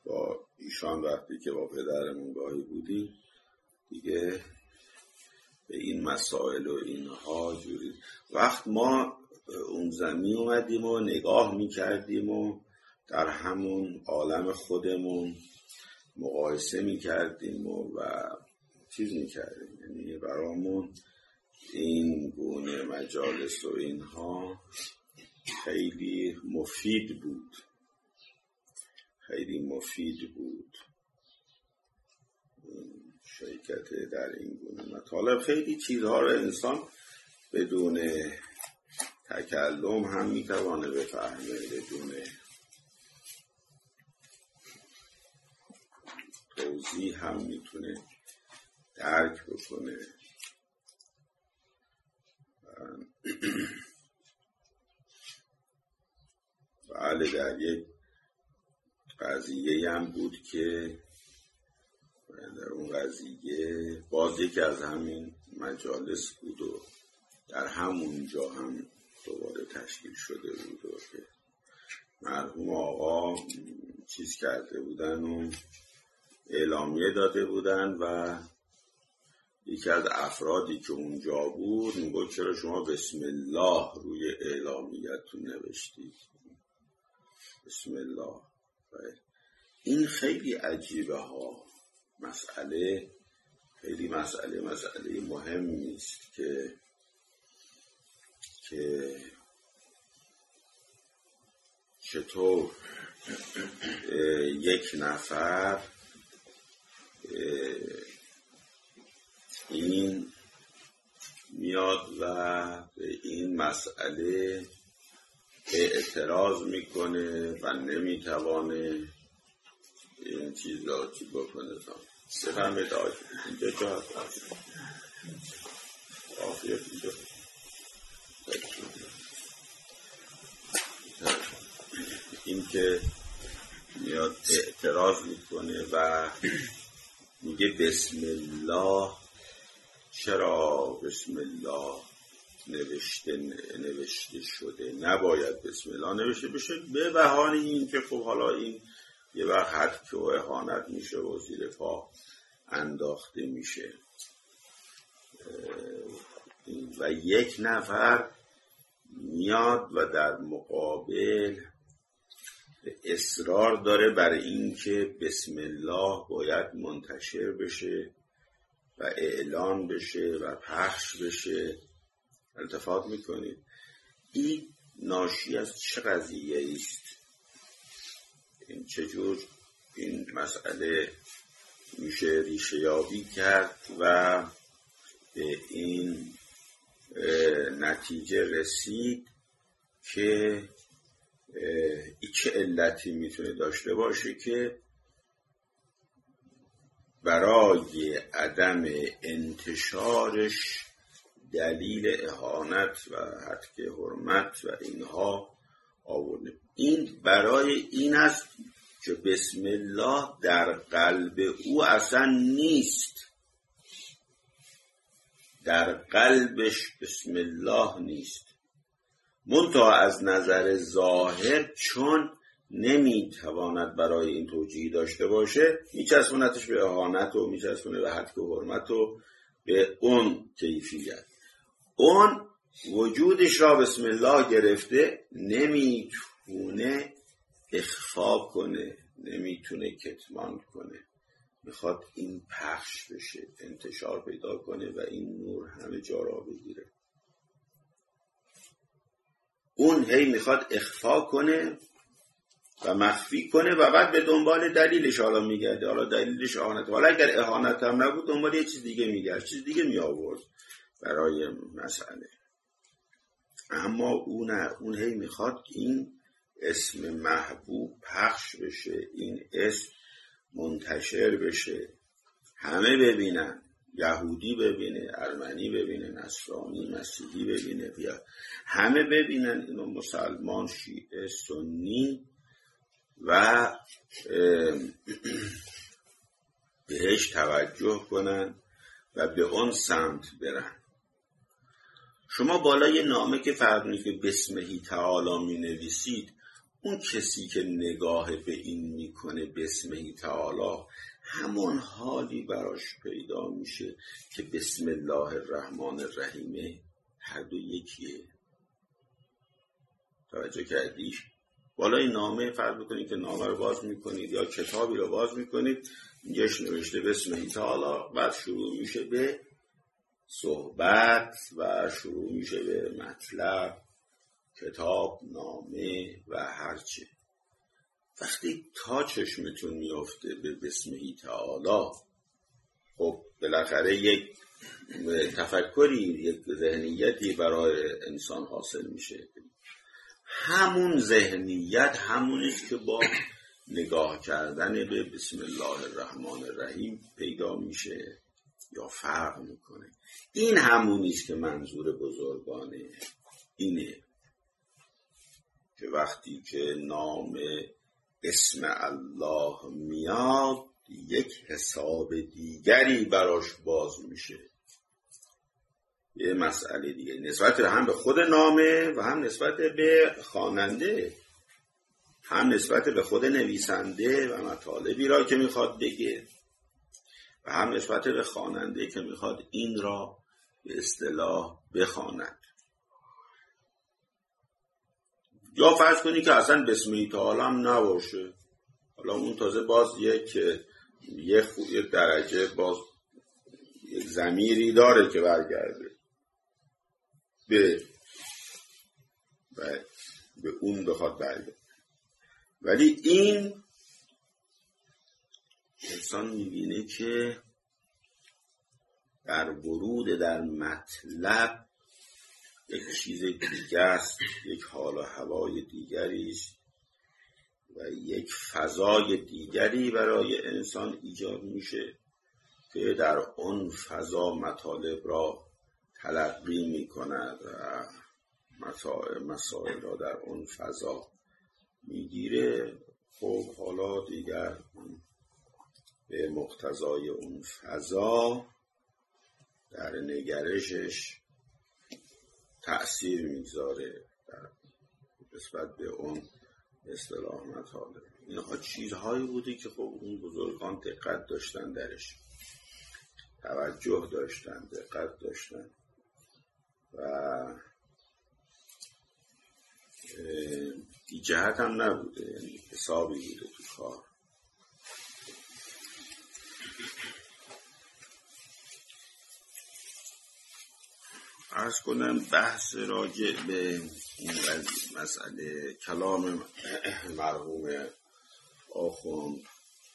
با ایشان وقتی که با پدرمون گاهی بودیم دیگه به این مسائل و اینها جوری وقت ما اون زمین اومدیم و نگاه میکردیم و در همون عالم خودمون مقایسه میکردیم و چیز میکردیم. یعنی برامون این گونه مجالس و اینها خیلی مفید بود، خیلی مفید بود شرکت در این گونه مطالب. خیلی چیزها رو انسان بدون تکلم هم میتوانه بفهمه، بدون توضیح هم میتونه درک بکنه. بله، در یک قضیه هم بود که در اون قضیه باز یکی از همین مجالس بود و در همونجا هم دوباره تشکیل شده بود و که مرحوم آقا چیز کرده بودن و اعلامیه داده بودن و یکی از افرادی که اونجا بود میگه چرا شما بسم الله روی اعلامیتون نوشتید؟ بسم الله. این خیلی عجیبه ها. مسئله خیلی مسئله مهمی است که چطور یک نفر این میاد و به این مسئله اعتراض میکنه و نمیتوانه این چیز را چی بکنه. بفرمایید آقای اینجا جا هست آفیت اینجا این که میاد اعتراض میکنه و میگه بسم الله، چرا بسم الله نوشته شده؟ نباید بسم الله نوشته بشه به بهانه این که خب حالا این یه وقت حد و اهانت میشه و زیر پا انداخته میشه. و یک نفر میاد و در مقابل اصرار داره برای این که بسم الله باید منتشر بشه و اعلان بشه و پخش بشه. التفات میکنید این ناشی از چه قضیه است؟ این چجور این مسئله میشه ریشه یابی کرد و به این نتیجه رسید که این چه علتی میتونه داشته باشه که برای عدم انتشارش دلیل اهانت و حدک حرمت و اینها آورده. این برای این است که بسم الله در قلب او اصلا نیست، در قلبش بسم الله نیست. منتها از نظر ظاهر چون نمیتواند برای این توجیه داشته باشه میچسبونتش به اهانت و میچسبونه به حدک و حرمت و به اون کیفیت. اون وجودش را بسم الله گرفته، نمیتونه اخفا کنه، نمیتونه کتمان کنه، میخواد این پخش بشه، انتشار پیدا کنه و این نور همه جا را بگیره. اون هی میخواد اخفا کنه و مخفی کنه و بعد به دنبال دلیلش حالا میگرده. حالا دلیلش اهانت، حالا اگر اهانت هم نبود دنبال یه چیز دیگه میگرد، چیز دیگه می آورد برای مسئله. اما اون هی میخواد این اسم محبوب پخش بشه، این اسم منتشر بشه، همه ببینن، یهودی ببینه، ارمنی ببینه، نصرانی، مسیحی ببینه، بیا همه ببینن اینو، مسلمان، شیعه، سنی و بهش توجه کنن و به اون سمت برن. شما بالای نامه که فرمودید که بسمهی تعالی می نویسید، اون کسی که نگاه به این می میکنه بسمه تعالی، همون حالی براش پیدا میشه که بسم الله الرحمن الرحیم. هر دو یکیه. توجه کردی؟ بالای نامه فرض بکنید که نامه رو باز میکنید یا کتابی رو باز میکنید، اینجاش نوشته بسم تعالی، بعد شروع میشه به صحبت و شروع میشه به مطلب، کتاب، نامه و هرچه. وقتی تا چشمتون میافته به بسم تعالی، خب بالاخره یک تفکری، یک ذهنیتی برای انسان حاصل میشه. همون ذهنیت همونیست که با نگاه کردن به بسم الله الرحمن الرحیم پیدا میشه یا فرق میکنه. این همونیست که منظور بزرگانه اینه که وقتی که نام اسم الله میاد یک حساب دیگری براش باز میشه. یه مسئله دیگه نسبت هم به خود نامه و هم نسبت به خواننده، هم نسبت به خود نویسنده و مطالبی را که میخواد بگه و هم نسبت به خواننده که میخواد این را به اصطلاح بخواند. یا فرض کنی که اصلا بسم تعالی هم نباشه، حالا اون تازه باز یک درجه باز یک ضمیری داره که برگرده به اون بخواد برگرده. ولی این انسان میبینه که در ورود در مطلب یک چیز دیگه است، یک حال و هوای دیگری است و یک فضای دیگری برای انسان ایجاد میشه که در اون فضا مطالب را تلقی میکند و مسائل را در اون فضا میگیره. خب حالا دیگر به مقتضای اون فضا در نگرشش تأثیر میگذاره نسبت به اون اصطلاح مطالب. اینها چیزهایی بودی که خب اون بزرگان دقت داشتن درش، توجه داشتن، دقت داشتن و بی جهت هم نبوده، یعنی حسابی بوده تو کار. عرض کنم بحث راجع به این مسئله کلام مرحوم آخوند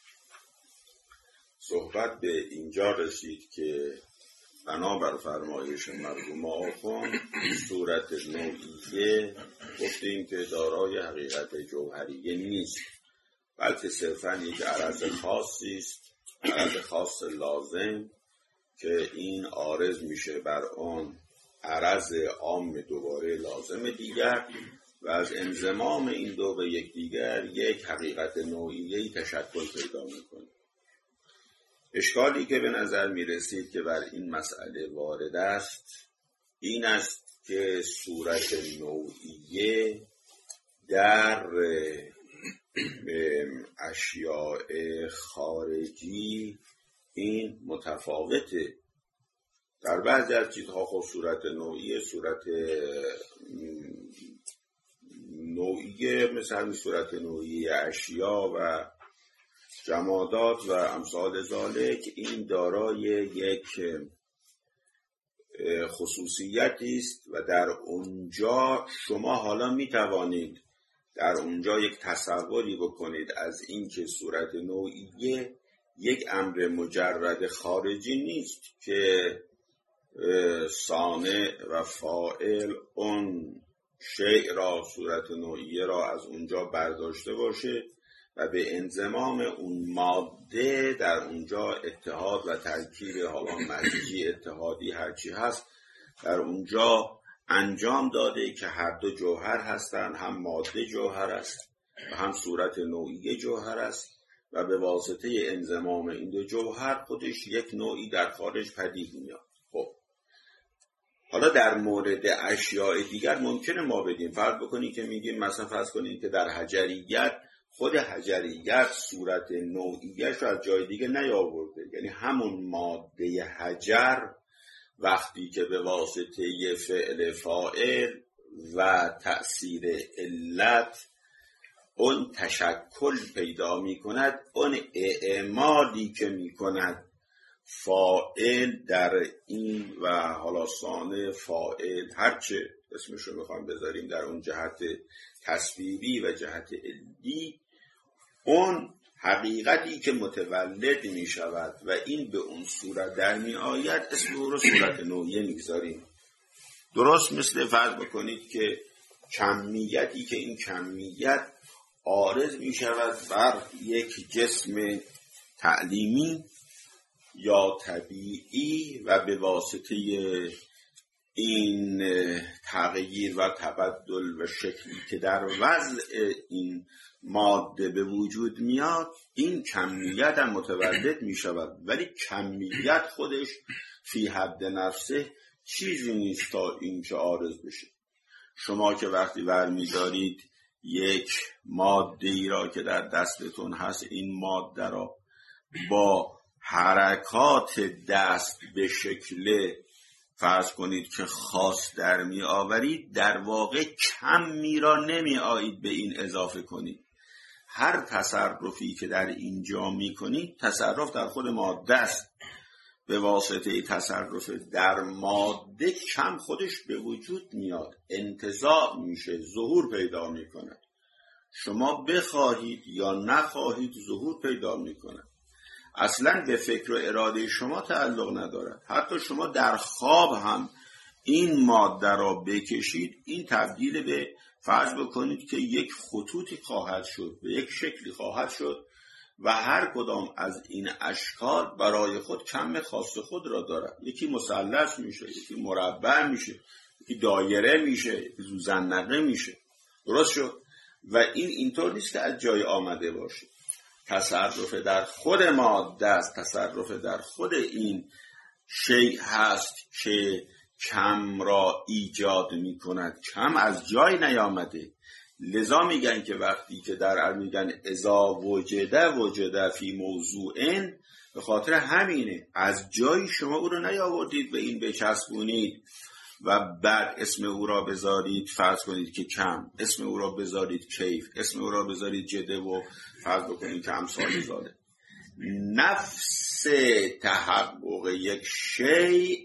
صحبت به اینجا رسید که بنابر فرمایش مرحوم آخوند صورت نوعیه گفتیم که دارای حقیقت جوهریه نیست، بلکه صرفاً یک عرض خاصی است، عرض خاص لازم که این عارض میشه بر آن عرض عام دوباره لازم دیگر و از انضمام این دو به یکدیگر یک حقیقت نوعیه‌ای تشکل پیدا میکنه. اشکالی که به نظر میرسید که بر این مسئله وارد است این است که صورت نوعیه در اشیاء خارجی این متفاوته. در بعضی از چیزها خب صورت نوعیه، صورت نوعیه مثل صورت نوعیه اشیا و جمادات و امثال ذالک، این دارای یک خصوصیتی است و در اونجا شما حالا می توانید در اونجا یک تصوری بکنید از این که صورت نوعیه یک امر مجرد خارجی نیست که صانع و فاعل اون شیء را، صورت نوعیه را از اونجا برداشته باشه و به انضمام اون ماده در اونجا اتحاد و ترکیب، حالا مزجی، اتحادی، هرچی هست در اونجا انجام داده که هر دو جوهر هستند، هم ماده جوهر است و هم صورت نوعیه جوهر است و به واسطه انضمام این دو جوهر خودش یک نوعی در خارج پدید میاد. خب حالا در مورد اشیاء دیگر ممکنه ما بدیم فرض بکنیم که میگیم مثلا فرض کنیم که در حجریت خود حجریت صورت نوعیش رو از جای دیگه نیاورده. یعنی همون ماده حجر وقتی که به واسطه فعل فاعل و تأثیر علت اون تشکل پیدا می کند، اون اعمالی که می کند فاعل در این و حالا صانع فاعل هرچه اسمش رو بخوام بذاریم در اون جهت تصویری و جهت علمی، اون حقیقتی که متولد می شود و این به اون صورت در می آید اسم او رو صورت نوعیه می گذاریم. درست مثل فرض بکنید که کمیتی که این کمیت عارض می شود بر یک جسم تعلیمی یا طبیعی و به واسطه این تغییر و تبدل و شکلی که در وضع این ماده به وجود میاد این کمیت هم متولد می شود، ولی کمیت خودش فی حد نفسه چیزی نیست تا این که عارض بشه. شما که وقتی برمی‌دارید یک ماده ای را که در دستتون هست، این ماده را با حرکات دست به شکل فرض کنید که خاص در می آورید، در واقع کمی را نمی آیید به این اضافه کنید. هر تصرفی که در اینجا می کنید تصرف در خود ماده است. به واسطه تصرف در ماده کم خودش به وجود میاد، انتزاع میشه، ظهور پیدا میکنه. شما بخواهید یا نخواهید ظهور پیدا میکنه. اصلا به فکر و اراده شما تعلق ندارد. حتی شما در خواب هم این ماده را بکشید، این تبدیل به فرض بکنید که یک خطوطی خواهد شد، به یک شکلی خواهد شد و هر کدام از این اشکال برای خود کم خاص خود را دارد. یکی مثلث میشه، یکی مربع میشه، یکی دایره میشه، یکی زوزنقه میشه. درست شد؟ و این اینطور نیست که از جای آمده باشه. تصرف در خود ماده است، تصرف در خود این شیء هست که کم را ایجاد میکند. کم از جای نیامده. لذا میگن که وقتی که در میگن اذا وجد فی موضوعن، به خاطر همینه. از جای شما او رو نیاوردید به این بچسبونید و بعد اسم او را بذارید فرض کنید که کم، اسم او را بذارید کیف، اسم او را بذارید جده و فرض بکنید که امثال ذالک. نفس تحقق یک شیء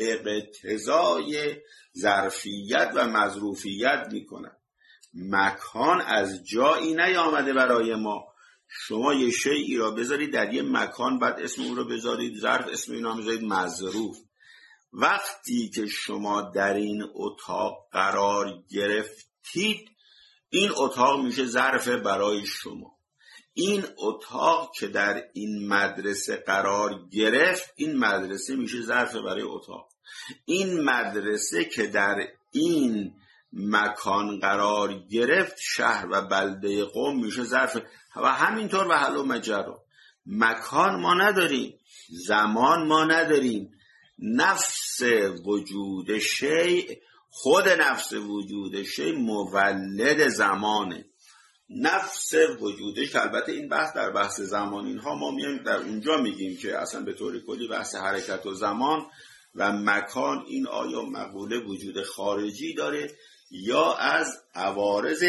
اقتضای ظرفیت و مظروفیت میکنه. مکان از جایی نیامده برای ما. شما یه شیئی را بذارید در یه مکان، بعد اسم اون رو بذارید ظرف، اسم اینا بذارید مظروف. وقتی که شما در این اتاق قرار گرفتید، این اتاق میشه ظرف برای شما. این اتاق که در این مدرسه قرار گرفت، این مدرسه میشه ظرف برای اتاق. این مدرسه که در این مکان قرار گرفت، شهر و بلده قوم میشه ظرف و همینطور و حل و مجرا. مکان ما نداریم، زمان ما نداریم. نفس وجود شیء، خود نفس وجود شیء مولد زمانه. نفس وجودش، البته این بحث در بحث زمان اینها ما میایم در اونجا میگیم که اصلا به طور کلی بحث حرکت و زمان و مکان این آیا مقوله وجود خارجی داره یا از عوارض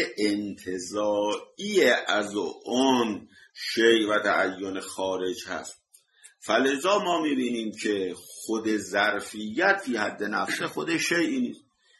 انتزاعی از اون شیء و تعین خارج هست. فلذا ما میبینیم که خود ظرفیت فی حد نفسه خود شیئی نیست،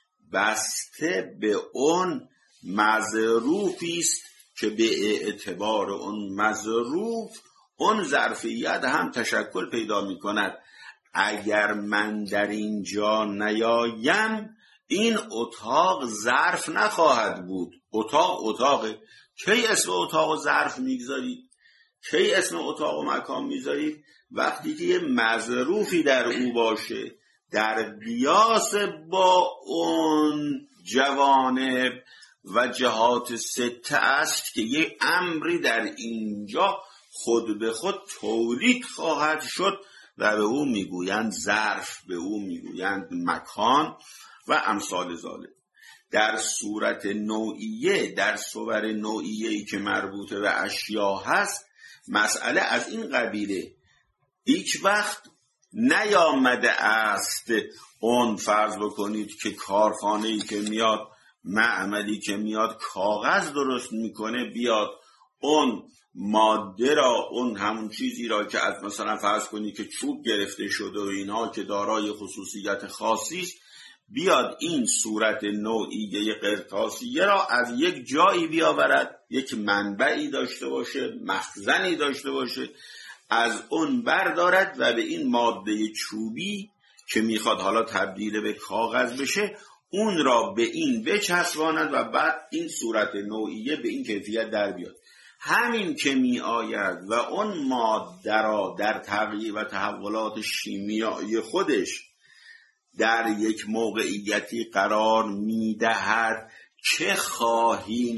بسته به اون مظروفی است که به اعتبار اون مظروف اون ظرفیت هم تشکل پیدا میکند. اگر من در اینجا نیایم، این اتاق ظرف نخواهد بود. اتاقه. کی اسم اتاق و ظرف میگذارید؟ کی اسم اتاق و مکان میذارید؟ وقتی که یه مظروفی در او باشه، در قیاس با اون جوانب و جهات سته است که یه امری در اینجا خود به خود تولید خواهد شد و به او میگویند ظرف، به او میگویند مکان و امثال ذالک. در صورت نوعیه، در صور نوعیه‌ای که مربوط به اشیا هست، مسئله از این قبیله. هیچ وقت نیامده است اون فرض بکنید که کارخانه‌ای که میاد، معملی که میاد کاغذ درست میکنه، بیاد اون ماده را، اون همون چیزی را که از مثلا فرض کنید که چوب گرفته شده و اینها که دارای خصوصیت خاصی است، بیاد این صورت نوعیه قرطاسیه را از یک جایی بیاورد، یک منبعی داشته باشه، مخزنی داشته باشه، از اون بردارد و به این ماده چوبی که میخواد حالا تبدیل به کاغذ بشه، اون را به این بچسباند و بعد این صورت نوعیه به این کیفیت در بیاد. همین که می آید و اون ماده را در تغییر و تحولات شیمیایی خودش در یک موقعیتی قرار می دهد که خواهی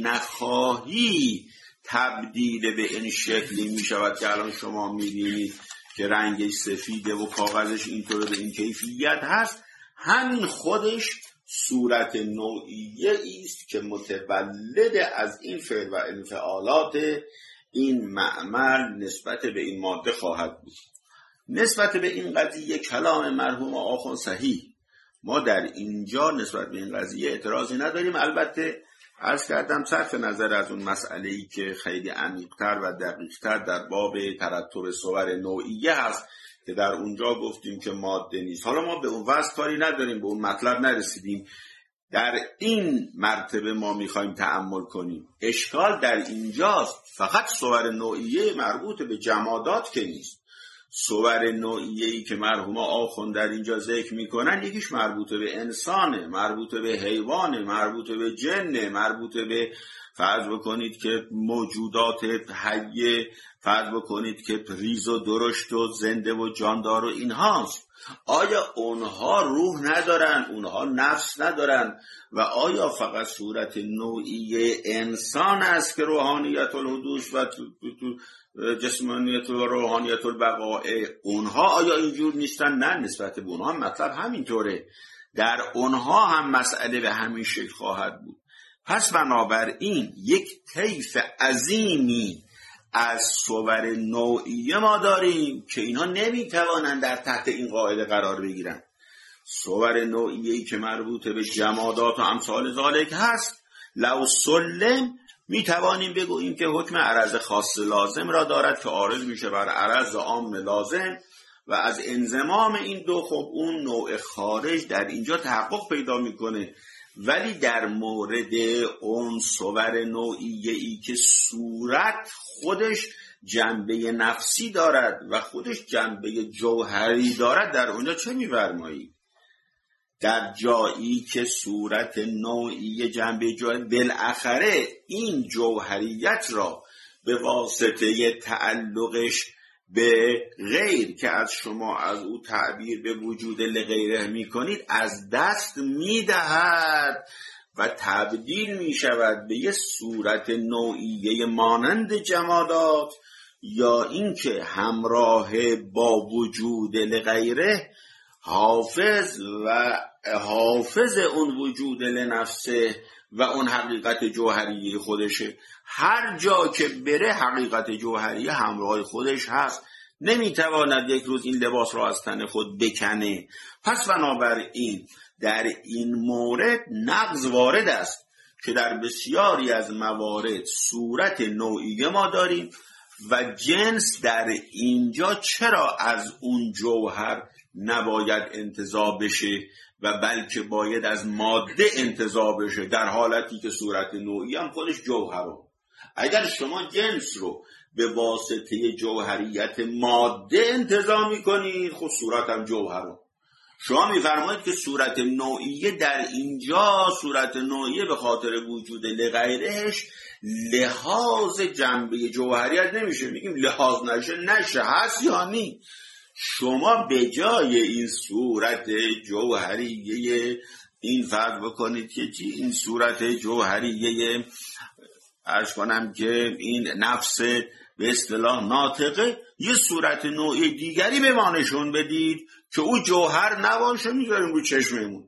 نخواهی تبدیل به این شکلی می شود که الان شما می بینید که رنگش سفیده و کاغذش اینطور به این کیفیت هست. همین خودش صورت نوعیه است که متولد از این فعل و انفعالات این معمل نسبت به این ماده خواهد بود. نسبت به این قضیه کلام مرحوم آخوند صحیح. ما در اینجا نسبت به این قضیه اعتراضی نداریم. البته عرض کردم صرف نظر از اون مسئله‌ای که خیلی عمیق‌تر و دقیق‌تر در باب ترتب صور نوعیه هست که در اونجا گفتیم که ماده نیست. حالا ما به اون وصف کاری نداریم، به اون مطلب نرسیدیم. در این مرتبه ما میخوایم تأمل کنیم. اشکال در اینجاست. فقط صور نوعیه مربوط به جمادات که نیست. صور نوعیه‌ای که مرحوم آخوند در اینجا ذکر میکنن، یکیش مربوط به انسانه، مربوط به حیوانه، مربوط به جنه، مربوط به فرض بکنید که موجودات حیه، فرض بکنید که ریز و درشت و زنده و جاندار و اینهاست. آیا اونها روح ندارن؟ اونها نفس ندارن؟ و آیا فقط صورت نوعی انسان است که روحانیت الحدوث و جسمانیت و روحانیت البقاء اونها آیا اینجور نیستن؟ نه، نسبت به اونها مطلب همینطوره. در اونها هم مسئله به همین شکل خواهد بود. پس بنابراین یک طیف عظیمی از صور نوعیه ما داریم که اینها نمیتوانند در تحت این قاعده قرار بگیرن. صور نوعیه‌ای که مربوط به جمادات و امثال ذالک هست، لو سلم میتوانیم بگوییم که حکم عرض خاص لازم را دارد که عارض میشه بر عرض عام لازم و از انضمام این دو خب اون نوع خارج در اینجا تحقق پیدا میکنه. ولی در مورد اون صور نوعیه‌ای که صورت خودش جنبه نفسی دارد و خودش جنبه جوهری دارد، در اونجا چه می‌فرمایید؟ در جایی که صورت نوعی جنبه جوهری بالاخره این جوهریت را به واسطه تعلقش به غیر که از شما از او تعبیر به وجود لغیره می کنید از دست می دهد و تبدیل می شود به یه صورت نوعیه مانند جمادات، یا اینکه همراه با وجود لغیره حافظ اون وجود لنفسه و اون حقیقت جوهری خودشه. هر جا که بره حقیقت جوهری همراه خودش هست، نمیتواند یک روز این لباس را از تن خود بکنه. پس بنابراین در این مورد نقض وارد است که در بسیاری از موارد صورت نوعیه ما داریم و جنس در اینجا چرا از اون جوهر نباید انتزاع بشه و بلکه باید از ماده انتزاع بشه، در حالتی که صورت نوعی هم خودش جوهره. اگر شما جنس رو به واسطه جوهریت ماده انتزاع میکنید، خود صورت هم جوهره. شما میفرمایید که صورت نوعیه در اینجا صورت نوعیه به خاطر وجود لغیرش لحاظ جنبه جوهریت نمیشه. میگیم لحاظ نشه هست یا نی. شما به جای این صورت جوهریه این فرق بکنید که این صورت جوهریه عرض کنم که این نفس به اصطلاح ناطقه، یه صورت نوعی دیگری به ما نشون بدید که او جوهر نباشه، میذاریم رو چشممون.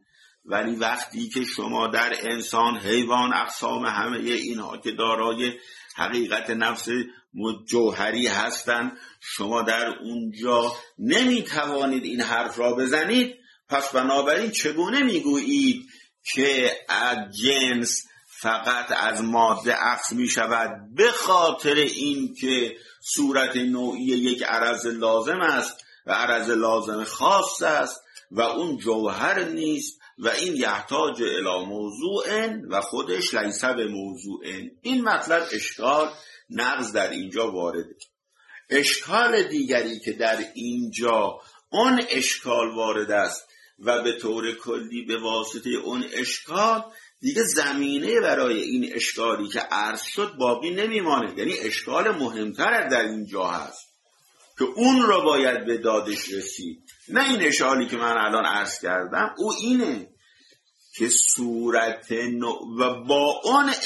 ولی وقتی که شما در انسان، حیوان، اقسام همه اینها که دارای حقیقت نفس جوهری هستند، شما در اونجا نمیتوانید این حرف را بزنید. پس بنابراین چگونه میگویید که از جنس فقط از ماده اخذ می شود به خاطر این که صورت نوعی یک عرض لازم است و عرض لازم خاص است و اون جوهر نیست و این یحتاج الی موضوع و خودش لیس به موضوع. این مطلب اشکال نقض در اینجا وارده. اشکال دیگری که در اینجا اون اشکال وارد است و به طور کلی به واسطه اون اشکال دیگه زمینه برای این اشکالی که عرض شد باقی نمیمانه. یعنی اشکال مهمتر در اینجا هست که اون را باید به دادش رسید، نه این اشکالی که من الان عرض کردم. او اینه که صورت و با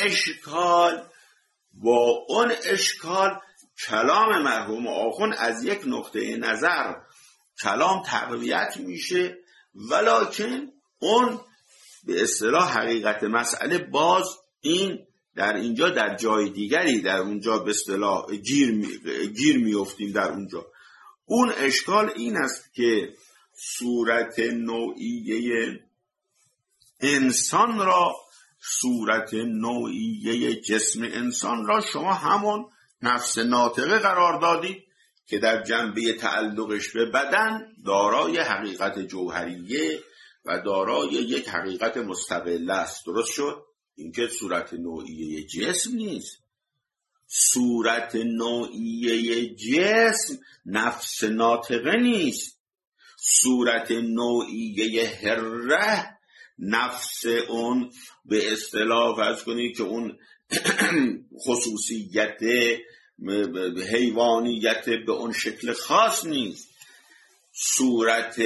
اون اشکال کلام مرحوم آخوند از یک نقطه نظر کلام تقویت میشه، ولکن اون به اصطلاح حقیقت مسئله باز این در اینجا در جای دیگری در اونجا به اصطلاح گیر میافتیم. در اونجا اون اشکال این است که صورت نوعیه انسان را، صورت نوعیه جسم انسان را شما همون نفس ناطقه قرار دادید که در جنبه تعلقش به بدن دارای حقیقت جوهریه و دارای یک حقیقت مستقل است. درست شد؟ اینکه صورت نوعیه جسم نیست. صورت نوعیه جسم نفس ناطقه نیست. صورت نوعیه هره نفس اون به اصطلاح فرض کنید که اون خصوصیت حیوانیت به اون شکل خاص نیست. صورت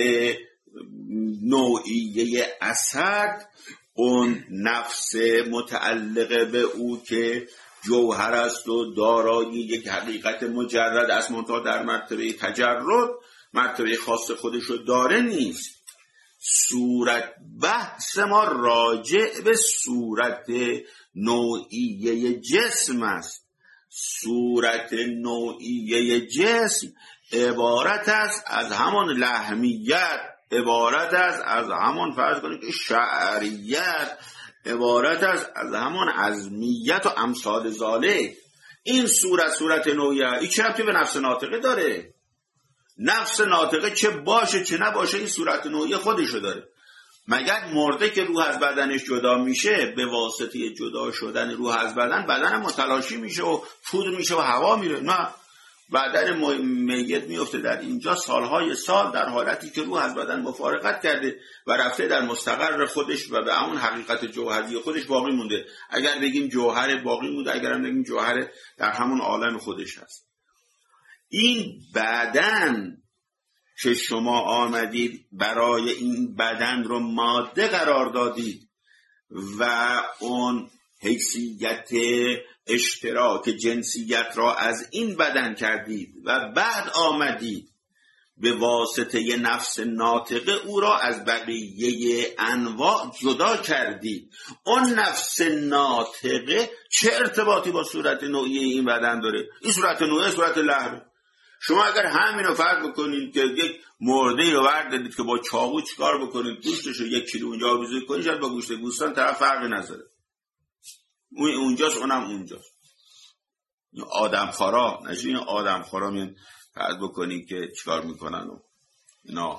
نوعیه اسد اون نفس متعلقه به او که جوهر است و دارای یک حقیقت مجرد از منتها در مرتبه تجرد مرتبه خاص خودشو داره نیست. صورت بحث ما راجع به صورت نوعیه جسم است. صورت نوعیه جسم عبارت است از همان لحمیت، عبارت است از همان فرض کنید که شعریت، عبارت است از همان عظمیت و امثال ذالک. این صورت نوعیه این چه ربطی به نفس ناطقه داره؟ نفس ناطقه چه باشه چه نباشه این صورت نوعیه خودشو داره. مگر مرده که روح از بدنش جدا میشه به واسطه جدا شدن روح از بدن متلاشی میشه و پودر میشه و هوا میره؟ نه، بدن میت میفته در اینجا سالهای سال در حالتی که روح از بدن مفارقت کرده و رفته در مستقر خودش و به اون حقیقت جوهری خودش باقی مونده. اگر بگیم جوهر باقی مونده، اگر هم بگیم جوهر در همون عالم خودش هست. این بدن که شما آمدید برای این بدن رو ماده قرار دادید و اون حیثیت اشتراک جنسیت را از این بدن کردید و بعد آمدید به واسطه نفس ناطقه او را از بقیه انواع جدا کردید. اون نفس ناطقه چه ارتباطی با صورت نوعی این بدن داره؟ این صورت نوعی صورت لحظه. شما اگر همین رو فرض بکنید که یک مرده رو بردارید که با چاقو چیکار بکنید، گوشتش رو 1 کیلو اونجا آویزون کنید، شاید با گوشت گوسفند طرف فرقی نذاره. اونجاست اونم اونجاست. آدمخوارا نشین آدمخوارا میان فرض بکنید که چیکار میکنن و اینا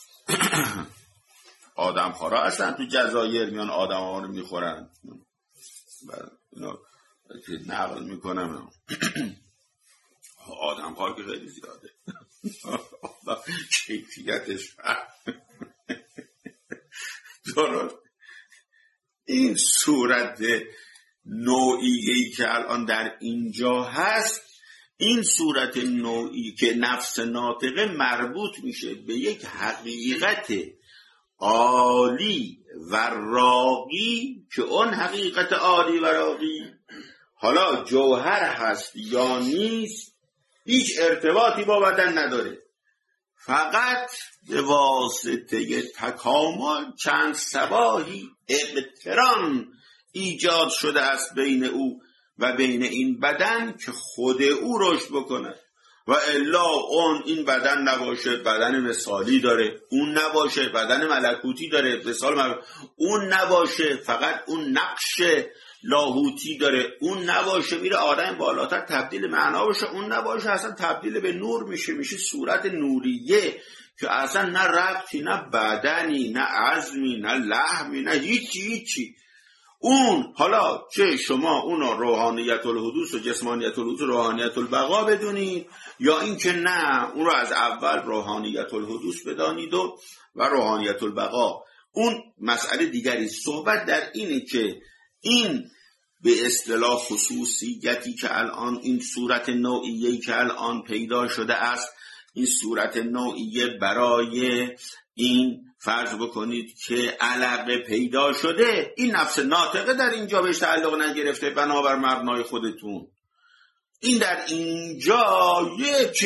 آدمخوارا اصلا تو جزایر میان آدم‌ها رو میخورن. اینا که نقل میکنم آدم‌ها که خیلی زیاده کیفیتش درست. این صورت نوعیه‌ای که الان در اینجا هست، این صورت نوعی که نفس ناطقه مربوط میشه به یک حقیقت عالی و راقی که اون حقیقت عالی و راقی حالا جوهر هست یا نیست هیچ ارتباطی با بدن نداره. فقط به واسطه تکامل چند صباحی اقتران ایجاد شده است بین او و بین این بدن که خود او رشد بکنه، و الا اون این بدن نباشه بدن مثالی داره، اون نباشه بدن ملکوتی داره مثال اون نباشه فقط اون نقش لاهوتی داره، اون نباشه میره آدم بالاتر تبدیل معنا بشه، اون نباشه اصلا تبدیل به نور میشه صورت نوریه که اصلا نه ربطی نه بدنی نه عظمی نه لحمی نه هیچی. اون حالا چه شما اون روحانیت الحدوث و جسمانیت الحدوث و روحانیت البقا بدونید، یا اینکه نه اون رو از اول روحانیت الحدوث بدانید و روحانیت البقا اون مسئله دیگری. صحبت در اینه که این به اصطلاح خصوصیتی که الان این صورت نوعیه‌ای که الان پیدا شده است، این صورت نوعیه برای این فرض بکنید که علاقه پیدا شده، این نفس ناطقه در اینجا بهش تعلق نگرفته بنابر مبنای خودتون. این در اینجا یک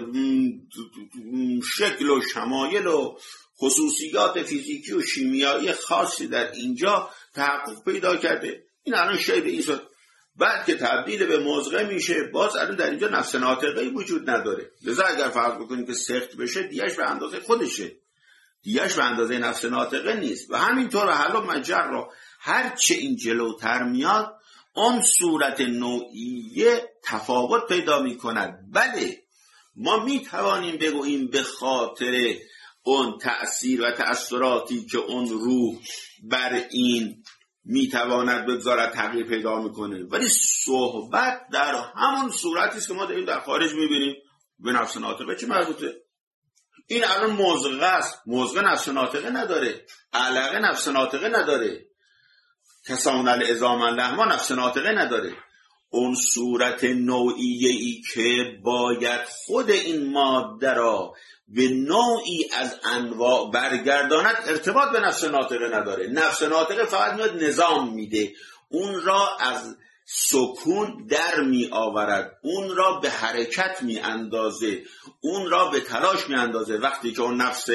شکل و شمایل و خصوصیات فیزیکی و شیمیایی خاصی در اینجا تحقق پیدا کرده. این الان شیء این شد، بعد که تبدیل به مزغه میشه باز الان در اینجا نفس ناطقه‌ای وجود نداره. لذا اگر فرض بکنید که سخت بشه دیگه‌اش به اندازه خودشه، دیگه‌اش به اندازه نفس ناطقه نیست. و همینطور حالا مجرا هرچه این جلوتر میاد اون صورت نوعیه تفاوت پیدا میکند. بله ما میتوانیم بگوییم به خاطر اون تأثیر و تأثیراتی که اون روح بر این میتواند بگذارد تغییر پیدا میکنه، ولی صحبت در همون صورتی است که ما در خارج میبینیم به نفس ناطقه چه مربوطه. این الان مزغه است، مزغه نفس ناطقه نداره، علقه نفس ناطقه نداره، کسان العظام لحما نفس ناطقه نداره. اون صورت نوعیه‌ای که باید خود این ماده را به نوعی از انواع برگرداند ارتباط به نفس ناطقه نداره. نفس ناطقه فقط میاد نظام میده، اون را از سکون در می آورد، اون را به حرکت می اندازه، اون را به تلاش می اندازه. وقتی که اون نفس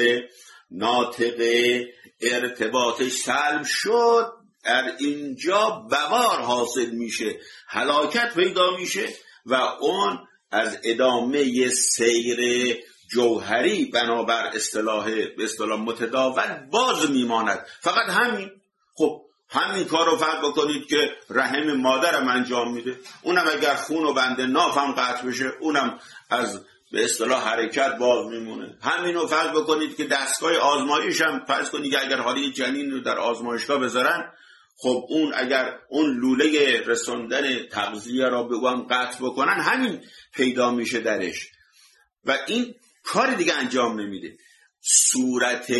ناطقه ارتباطش سلب شد در اینجا بوار حاصل میشه، هلاکت پیدا میشه و اون از ادامه سیر جوهری بنابر اصطلاح متداول باز میماند. فقط همین. خب همین کار رو فرض بکنید که رحم مادرم انجام میده، اونم اگر خون و بند نافم قطع بشه اونم از به اصطلاح حرکت باز میمونه. همین رو فرض بکنید که دستگاه آزمایش هم فرض کنید اگر حالی جنین رو در آزمایشگاه بذارن، خب اون اگر اون لوله رساندن تغذیه را به اون قطع بکنن همین پیدا میشه درش و این کار دیگه انجام نمیده. صورت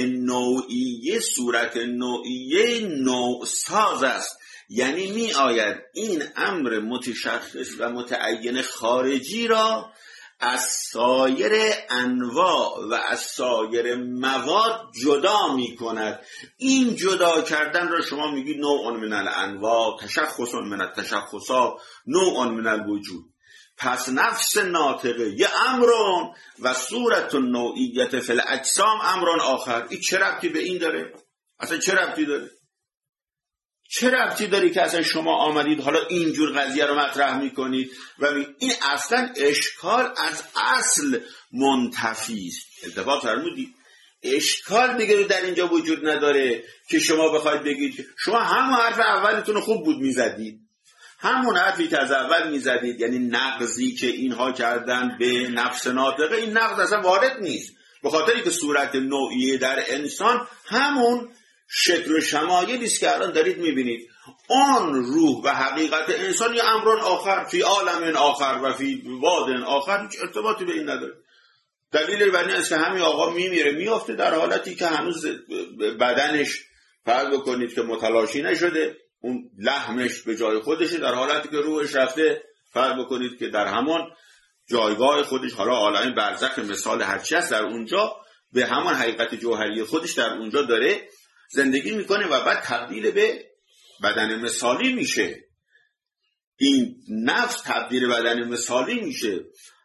نوعیه نوع ساز است، یعنی می آید این امر متشخص و متعین خارجی را از سایر انواع و از سایر مواد جدا می کند. این جدا کردن را شما میگید نوع من الانواع، تشخص من التشخصات، نوع من الوجود. پس نفس ناطقه یه امرون و صورت نوعیت فی الاجسام امرون آخر. این چه ربطی به این داره؟ اصلا چه ربطی داره؟ چه ربطی داری که اصلا شما آمدید حالا اینجور قضیه رو مطرح میکنید و این اصلا اشکال از اصل منتفی است. التفات فرمودید اشکال دیگه در اینجا وجود نداره که شما بخواید بگید شما همون حرف اولتون خوب بود میزدید، همون حرفی که از اول میزدید، یعنی نقضی که اینها کردن به نفس ناطقه، این نقض اصلا وارد نیست، به خاطری که صورت نوعیه در انسان همون شکل و شمایلی است که الان دارید میبینید. آن روح و حقیقت انسان یه امران آخر فی عالم آخر و فی واد آخر هیچ ارتباطی به این نداره. دلیل بر این است که همین آقا میمیره میافته در حالتی که هنوز بدنش فرض بکنید که متلاشی نشده، اون لحمش به جای خودشه، در حالتی که روحش رفته فرض بکنید که در همان جایگاه خودش، حالا عالم برزخ مثال هرچی هست در اونجا به همان حقیقت جوهری خودش در اونجا داره زندگی میکنه و بعد تبدیل به بدن مثالی میشه. این نفس تبدیل بدن مثالی میشه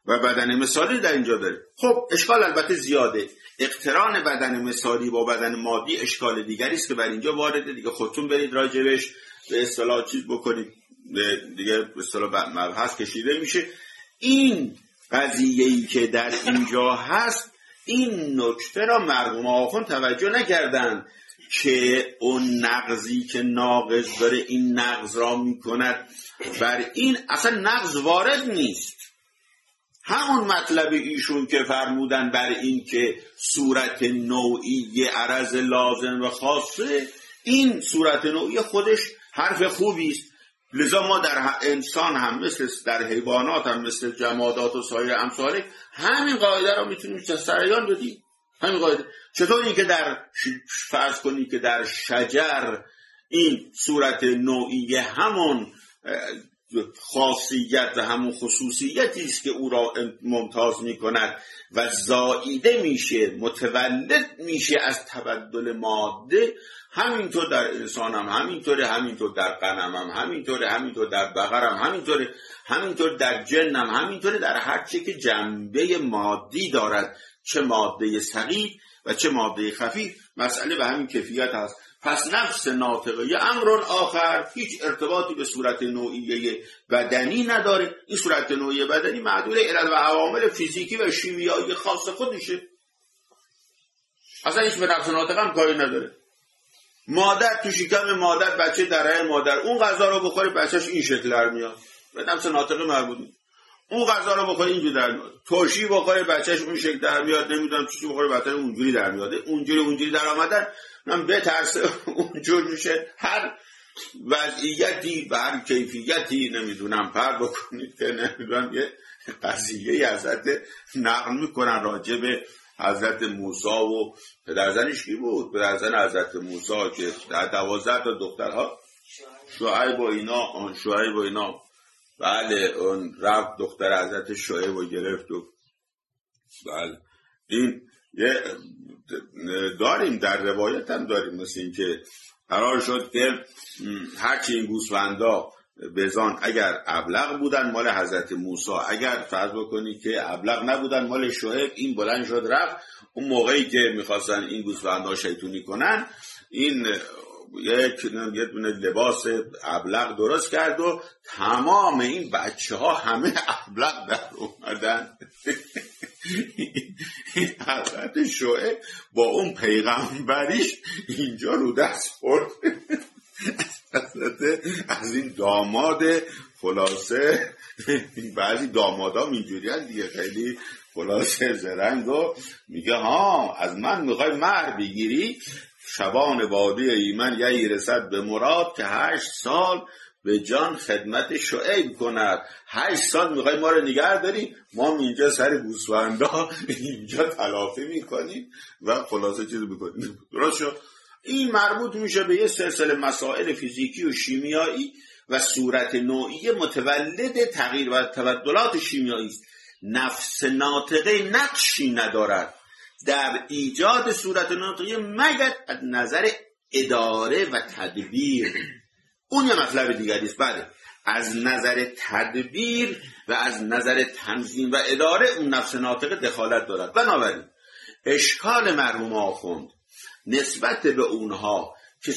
و بدن مثالی در اینجا داره. خب اشکال البته زیاده. اقتران بدن مثالی با بدن مادی اشکال دیگری است که بر اینجا وارده. دیگه خودتون برید راجبش به اصطلاح چیز بکنید، دیگه به اصطلاح مبحث کشیده میشه. این قضیه‌ای که در اینجا هست، این نکته را مرحوم آخوند توجه نکردند که اون نقضی که ناقض داره این نقض را میکند، بر این اصلا نقض وارد نیست. همون مطلب ایشون که فرمودن بر این که صورت نوعی عرض لازم و خاصه، این صورت نوعی خودش حرف خوبی است. لذا ما در انسان هم مثل در حیوانات هم مثل جمادات و سایر امثال همین قاعده را میتونیم سریان بدیم. همین قاعده. چطور این که در فرض کنید که در شجر این صورت نوعی همون خاصیت و همون خصوصیتی است که او را ممتاز می‌کند و زائیده میشه، متولد میشه از تبدل ماده، همینطور در انسان هم همینطوره، همینطور در غنم هم همینطوره، همینطور در بقر هم همینطوره، همینطور در جن هم همینطوره، در هر چی که جنبه مادی دارد، چه ماده ثقیل و چه ماده خفیف، مسئله به همین کیفیت هست. پس نفس ناطقه امر آخر هیچ ارتباطی به صورت نوعی بدنی نداره. این صورت نوعی بدنی معدود علل و عوامل فیزیکی و شیمیایی خاص خودشه، اصلا هیچ به نفس ناطقه هم کاری نداره. مادر تو شکم مادر، بچه در رحم مادر اون غذا رو بخوره بچهش این شکل در میاد، به نفس ناطقه مربوط نیست. اون غذا رو بخوره اینجوری در میاد، ترشی بخوره بچهش اون شکل در میاد، نمیدونم چی بخوره بچهش اونجوری در میاد. اونجوری در آمدن من بترسه اونجور میشه. هر وضعیتی و هر کیفیتی نمیدونم پر بکنید که نمیدونم یه قضیه حضرت نقل میکنن راجع به حضرت موسی و پدرزنش کی بود؟ پدرزن حضرت موسی که در 12 تا دخترها شعیب و اینا بله اون رفت دختر حضرت شعیب و گرفت و بله این یه داریم در روایت هم داریم، مثل این که قرار شد که هرچی این گوسفندا بزان اگر ابلغ بودن مال حضرت موسی، اگر فرض بکنی که ابلغ نبودن مال شعیب، این بلند شد رفت. اون موقعی که میخواستن این گوسفندا شیطونی کنن، این یه دونه لباس ابلغ درست کرد و تمام این بچه ها همه ابلغ در اومدن. حضرت شعیب با اون پیغمبریش اینجا رو دست خورد. از این داماد خلاصه، بعضی دامادا اینجوری هست دیگه، خیلی خلاصه زرنگ و میگه ها از من میخوای مهر بگیری، شبان وادی ایمن یه رسد به مراد که 8 سال به جان خدمت شعیب کند. 8 سال میخوای ما رو نگه داری، ما اینجا سر گوسفندا اینجا تلافی میکنیم و خلاصه چیز میکنیم. درست شد؟ این مربوط میشه به یه سلسله مسائل فیزیکی و شیمیایی و صورت نوعی متولد تغییر و تبدلات شیمیایی است. نفس ناطقه نقشی ندارد در ایجاد صورت ناطقه مگر از نظر اداره و تدبیر. اون یه مطلب دیگری است. بله از نظر تدبیر و از نظر تنظیم و اداره اون نفس ناطقه دخالت دارد. بنابراین اشکال مرحوم آخوند نسبت به اونها که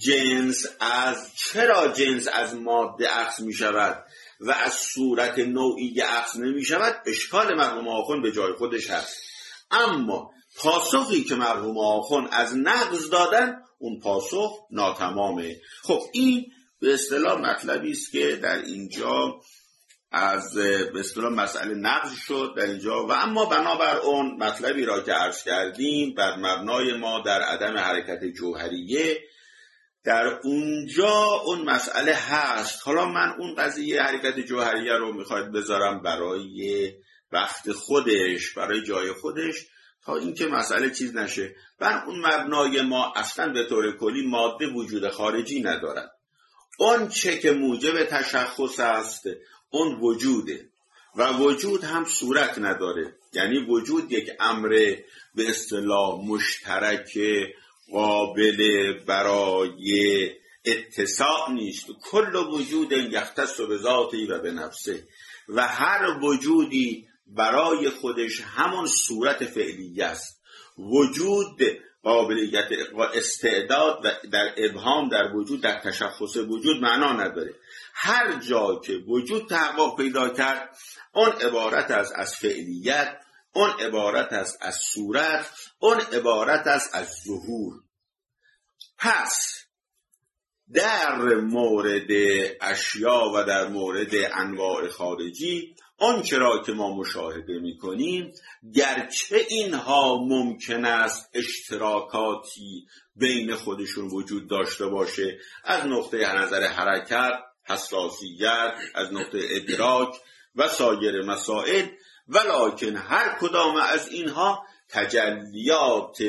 چرا جنس از ماده اخذ می شود و از صورت نوعی اخذ نمی شود، اشکال مرحوم آخوند به جای خودش هست. اما پاسخی که مرحوم آخوند از نقض دادن، اون پاسخ ناتمامه. خب این به اصطلاح مطلبی است که در اینجا از به اصطلاح مسئله نقض شد در اینجا. و اما بنابر اون مطلبی را که عرض کردیم بر مبنای ما در عدم حرکت جوهریه، در اونجا اون مسئله هست. حالا من اون قضیه حرکت جوهریه رو میخواید بذارم برای وقت خودش، برای جای خودش، تا اینکه مسئله چیز نشه. بر اون مبنای ما اصلا به طور کلی ماده وجود خارجی ندارد. اون چه که موجب تشخص است اون وجوده و وجود هم صورت نداره. یعنی وجود یک امر به اصطلاح مشترک قابل برای اتساع نیست. کل وجود یختص به ذاتی و به نفسه، و هر وجودی برای خودش همون صورت فعلیه است. وجود قابلیت استعداد در ابهام در وجود، در تشخص وجود معنا نداره. هر جا که وجود تحقق پیدا کرد، اون عبارت است از فعلیت، اون عبارت است از صورت، اون عبارت است از ظهور. پس در مورد اشیا و در مورد انواع خارجی، آنچه را که ما مشاهده می‌کنیم، گرچه اینها ممکن است اشتراکاتی بین خودشون وجود داشته باشه، از نقطه نظر حرکت، حساسیت، از نقطه ادراک و سایر مسائل، ولکن هر کدام از اینها تجلیات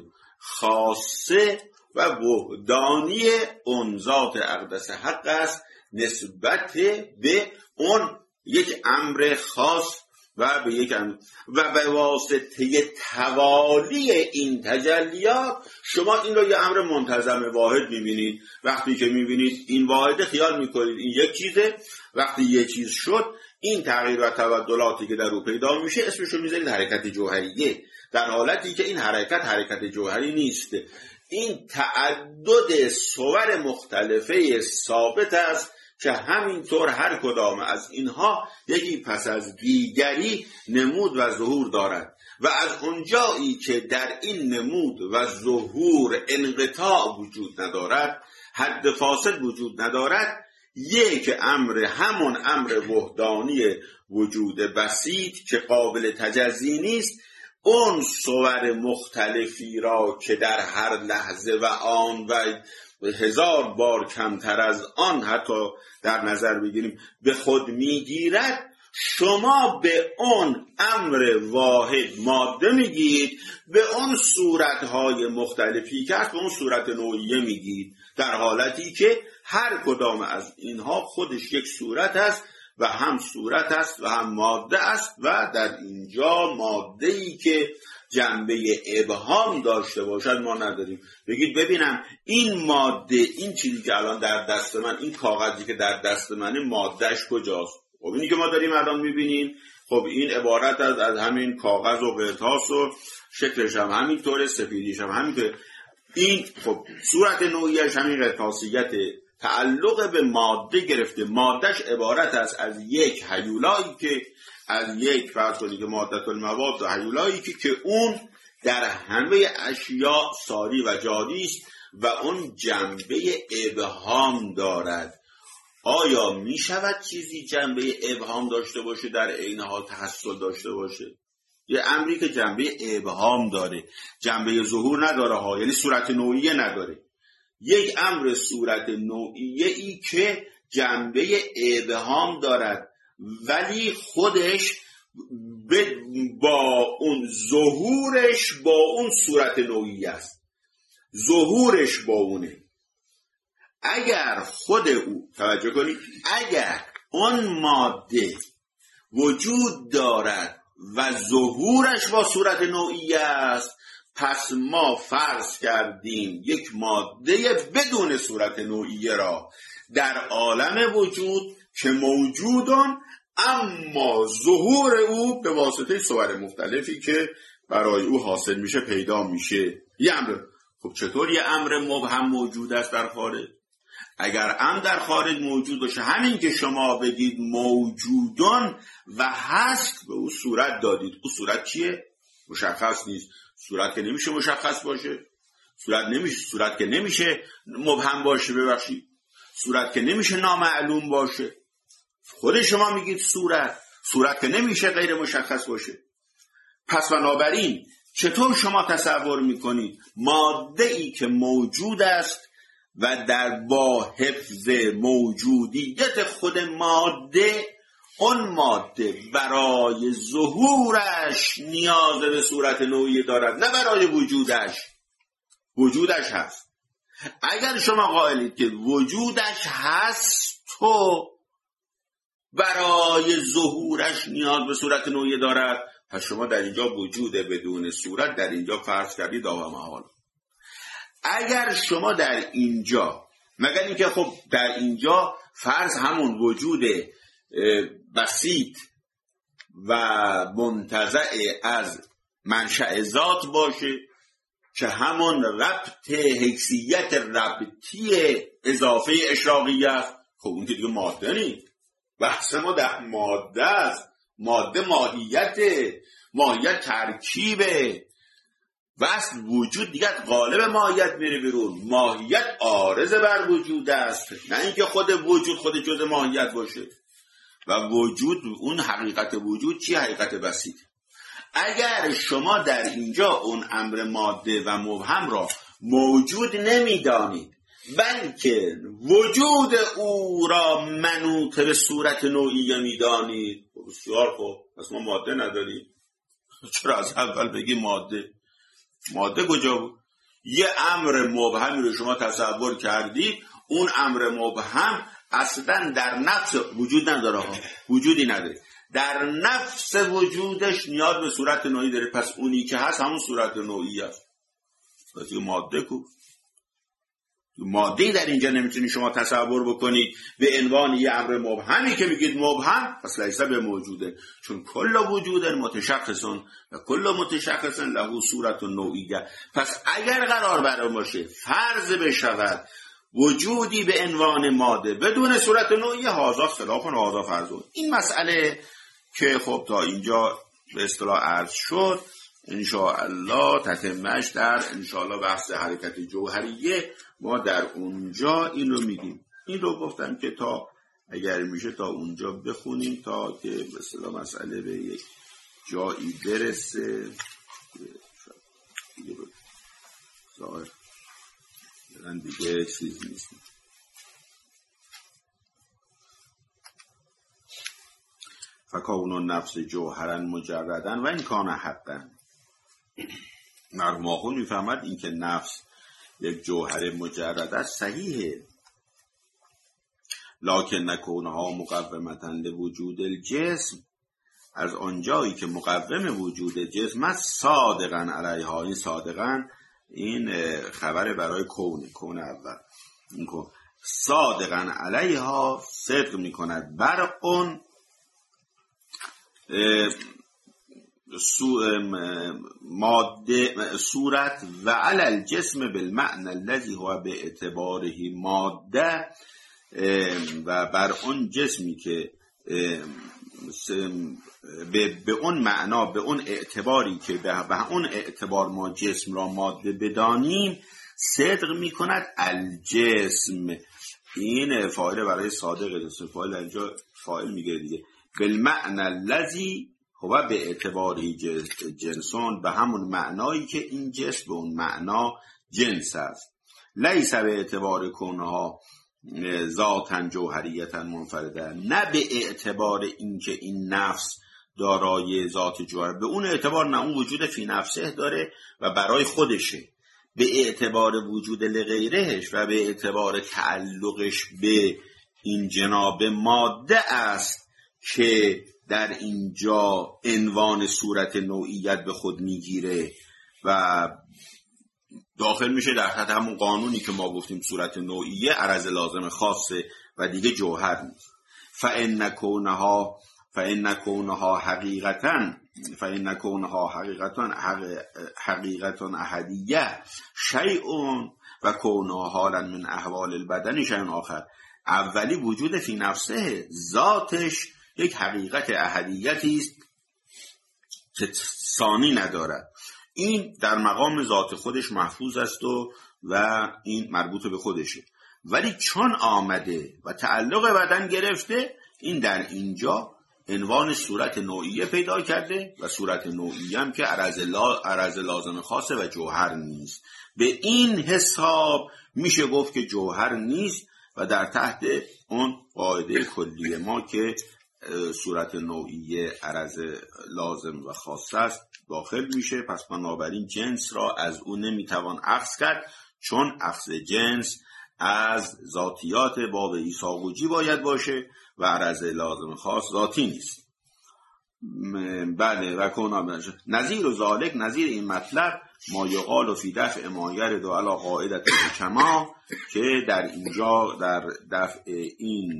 خاصه و وحدانی اون ذات اقدس حق است نسبت به اون یک امر خاص و به یک امر، و به واسطه توالی این تجلیات شما این رو یه امر منتظم واحد میبینید. وقتی که میبینید این واحده، خیال میکنید این یک چیزه. وقتی یک چیز شد، این تغییر و تبدلاتی که در او پیدا میشه اسمش رو میذارید حرکت جوهریه، در حالتی که این حرکت جوهری نیست. این تعدد صور مختلفه ثابت است که همینطور هر کدام از اینها یکی پس از دیگری نمود و ظهور دارد و از اونجایی که در این نمود و ظهور انقطاع وجود ندارد، حد فاصل وجود ندارد، یک امر، همون امر وحدانی وجود بسیط که قابل تجزی نیست، اون صور مختلفی را که در هر لحظه و آن و 1000 بار کمتر از آن حتی در نظر بگیریم به خود میگیرد، شما به اون امر واحد ماده میگید، به اون صورتهای مختلفی که هست به اون صورت نوعیه میگید، در حالتی که هر کدام از اینها خودش یک صورت است و هم صورت است و هم ماده است و در اینجا ماده‌ای که جنبه ابهام داشته باشد ما نداریم. بگید ببینم این ماده، این چیزی که الان در دست من، این کاغذی که در دست منه، مادهش کجاست؟ خب اینی که ما داریم الان میبینیم، خب این عبارت از همین کاغذ و قرطاس و شکلش هم همینطوره، سفیدیش هم همینطوره. این خب صورت نوعیش همین قرطاسیت، تعلق به ماده گرفته. مادهش عبارت است از یک هیولایی که از یک فرض کنید که مادة المواد و هیولایی که اون در همه اشیاء ساری و جاری است و اون جنبه ابهام دارد. آیا می شود چیزی جنبه ابهام داشته باشه در عین حال تحصل داشته باشه؟ یه امری که جنبه ابهام داره، جنبه ظهور نداره ها، یعنی صورت نوعیه نداره. یک امر صورت نوعیه ای که جنبه ابهام دارد ولی خودش با اون ظهورش با اون صورت نوعیه است، ظهورش با اونه. اگر خود او، توجه کنید، اگر اون ماده وجود دارد و ظهورش با صورت نوعیه است، پس ما فرض کردیم یک ماده بدون صورت نوعیه را در عالم وجود که موجودن، اما ظهور او به واسطه صور مختلفی که برای او حاصل میشه پیدا میشه. یه امر. خب چطور یه امر مبهم موجود است در خارج؟ اگر امر در خارج موجود باشه، همین که شما بگید موجودن و هست، به او صورت دادید. او صورت چیه؟ مشخص نیست. صورت که نمیشه مشخص باشه، صورت که نمیشه مبهم باشه، ببخشید، صورت که نمیشه نامعلوم باشه. خود شما میگید صورت که نمیشه غیر مشخص باشه. پس بنابراین چطور شما تصور میکنید ماده ای که موجود است و در با حفظ موجودیت خود ماده، اون ماده برای ظهورش نیاز به صورت نوعی دارد، نه برای وجودش هست. اگر شما قائلید که وجودش هست، تو برای ظهورش نیاز به صورت نوعی دارد، پس شما در اینجا وجود بدون صورت در اینجا فرض کردید داومحال. اگر شما در اینجا، مگر اینکه خب در اینجا فرض همون وجود بسیط و منتزع از منشأ ذات باشه که همون ربط حیثیت ربطی اضافه اشراقی است. خب اون که دیگه ماده نیست، بحث ما در ماده است. ماده ماهیت ترکیبه، بس وجود دیگه قالب ماهیت میره بیرون. ماهیت عارض بر وجود است، نه اینکه خود وجود خود جز ماهیت باشه. و وجود، اون حقیقت وجود چی؟ حقیقت بسیط. اگر شما در اینجا اون امر ماده و مبهم را موجود نمیدانید، بلکه وجود او را منوط به صورت نوعیه میدانید، بسیار خوب، پس ما ماده نداریم. چرا از اول بگی ماده کجا بود؟ یه امر مبهمی رو شما تصور کردید، اون امر مبهم اصلا در نفس وجود نداره، وجودی نداره، در نفس وجودش نیاز به صورت نوعی داره. پس اونی که هست همون صورت نوعی است. پس یه ماده کو، ماده‌ای در اینجا نمیتونی شما تصور بکنید به عنوان یه امر مبهمی که میگید مبهم، پس لیسه به موجوده، چون کل وجود متشخصون و کل متشخصن له صورت نوعیه. پس اگر قرار برای باشه فرض بشود وجودی به عنوان ماده بدون صورت نوعیه، هذا خلاف و هذا فرض. این مسئله که خب تا اینجا به اصطلاح عرض شد، انشاءالله تتمهش در انشاءالله بحث حرکت جوهریه ما در اونجا این رو میگیم. این رو گفتم که تا اگر میشه تا اونجا بخونیم تا که به اصطلاح مسئله به یک جایی برسه دیگه ظاهر دیگه چیز نیست. فکون النفس جوهرا مجردا و این کان حقا. مرماخون میفهمد این که نفس یک جوهر مجرد است صحیحه، لکن نکونها مقومتا لوجود الجسم، از آنجایی که مقوم وجود جسم است، صادقا علیها. این صادقا این خبر برای کون اول، این کون صادقا علیها صدق میکند بر اون ماده صورت و علی الجسم بالمعنى الذي هو به اعتباره ماده، و بر اون جسمی که به اون معنا به اون اعتباری که به اون اعتبار ما جسم را ماده بدانیم صدق میکند الجسم. این فاعل برای صادق است، فاعل اینجا فاعل میگه دیگه، بالمعنى الذي هو به اعتباری جنسون، به همون معنایی که این جسم به اون معنا جنس است. لیس به اعتبار کونها ذاتا جوهریتا منفرده، نه به اعتبار اینکه این نفس دارای ذات جوهر، به اون اعتبار نه، اون وجود فی نفسه داره و برای خودشه، به اعتبار وجود لغیرهش و به اعتبار تعلقش به این جناب ماده است که در اینجا عنوان صورت نوعیت به خود میگیره و داخل میشه در تحت همون قانونی که ما گفتیم صورت نوعیه عرض لازم خاصه و دیگه جوهر نیست. فإن كونها حقیقتا احدیه شیء و کونها حالا من احوال البدن شیء آخر. اولی وجود فی نفسه، ذاتش یک حقیقت احدیتی است که ثانی ندارد. این در مقام ذات خودش محفوظ است و این مربوط به خودشه، ولی چون آمده و تعلق بدن گرفته، این در اینجا عنوان صورت نوعیه پیدا کرده و صورت نوعیه هم که عرض لازم خاصه و جوهر نیست. به این حساب میشه گفت که جوهر نیست و در تحت اون قاعده کلی ما که صورت نوعیه عرض لازم و خاصه است داخل میشه. پس بنابراین جنس را از اون نمیتوان اخذ کرد، چون اخذ جنس از ذاتیات باب ایساقوجی باید باشه و عرض لازم خاص ذاتی نیست. بله، و کنا نظیر و ذالک، نظیر این مطلب ما یقال فی دفع ما یرد و علی قاعدت کما، که در اینجا در دفع این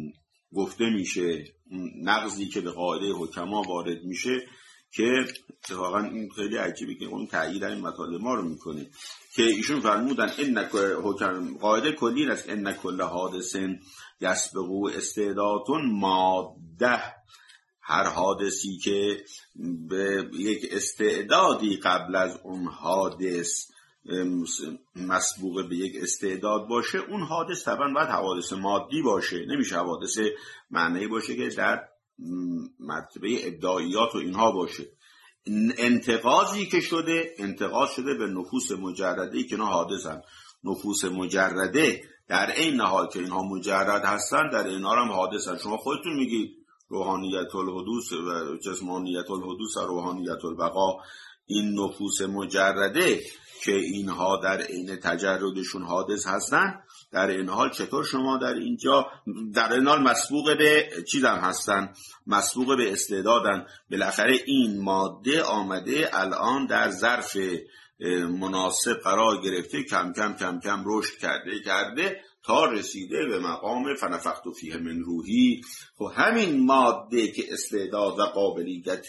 گفته میشه، نقضی که به قاعده حکما وارد میشه، که اتفاقا این خیلی عجیبه که اون تأیید این مطالب ما رو میکنه که ایشون فرمودن قاعده کلی است ان کل حادث یسبقو استعدادون ماده، هر حادثی که به یک استعدادی قبل از اون حادث مسبوق به یک استعداد باشه، اون حادث طبعا باید حوادث مادی باشه، نمیشه حوادث معنی باشه که در مرتبه ابداعیات و اینها باشه. انتقاضی که شده، انتقاض شده به نفوس مجرده‌ای که اینا حادثن. نفوس مجرده در این حال که اینها مجرد هستن، در این حال هم حادثن. شما خودتون میگید روحانیت الحدوث و جسمانیت الحدوث و روحانیت البقا، این نفوس مجرده که اینها در عین تجردشون حادث هستن، در این حال چطور شما در اینجا در این حال مسبوق به چیزم هستن، مسبوق به استعدادن. بالاخره این ماده آمده الان در ظرف مناسب قرار گرفته، کم کم کم کم رشد کرده تا رسیده به مقام فنفخت فیه من روحی. خب همین ماده که استعداد و قابلیت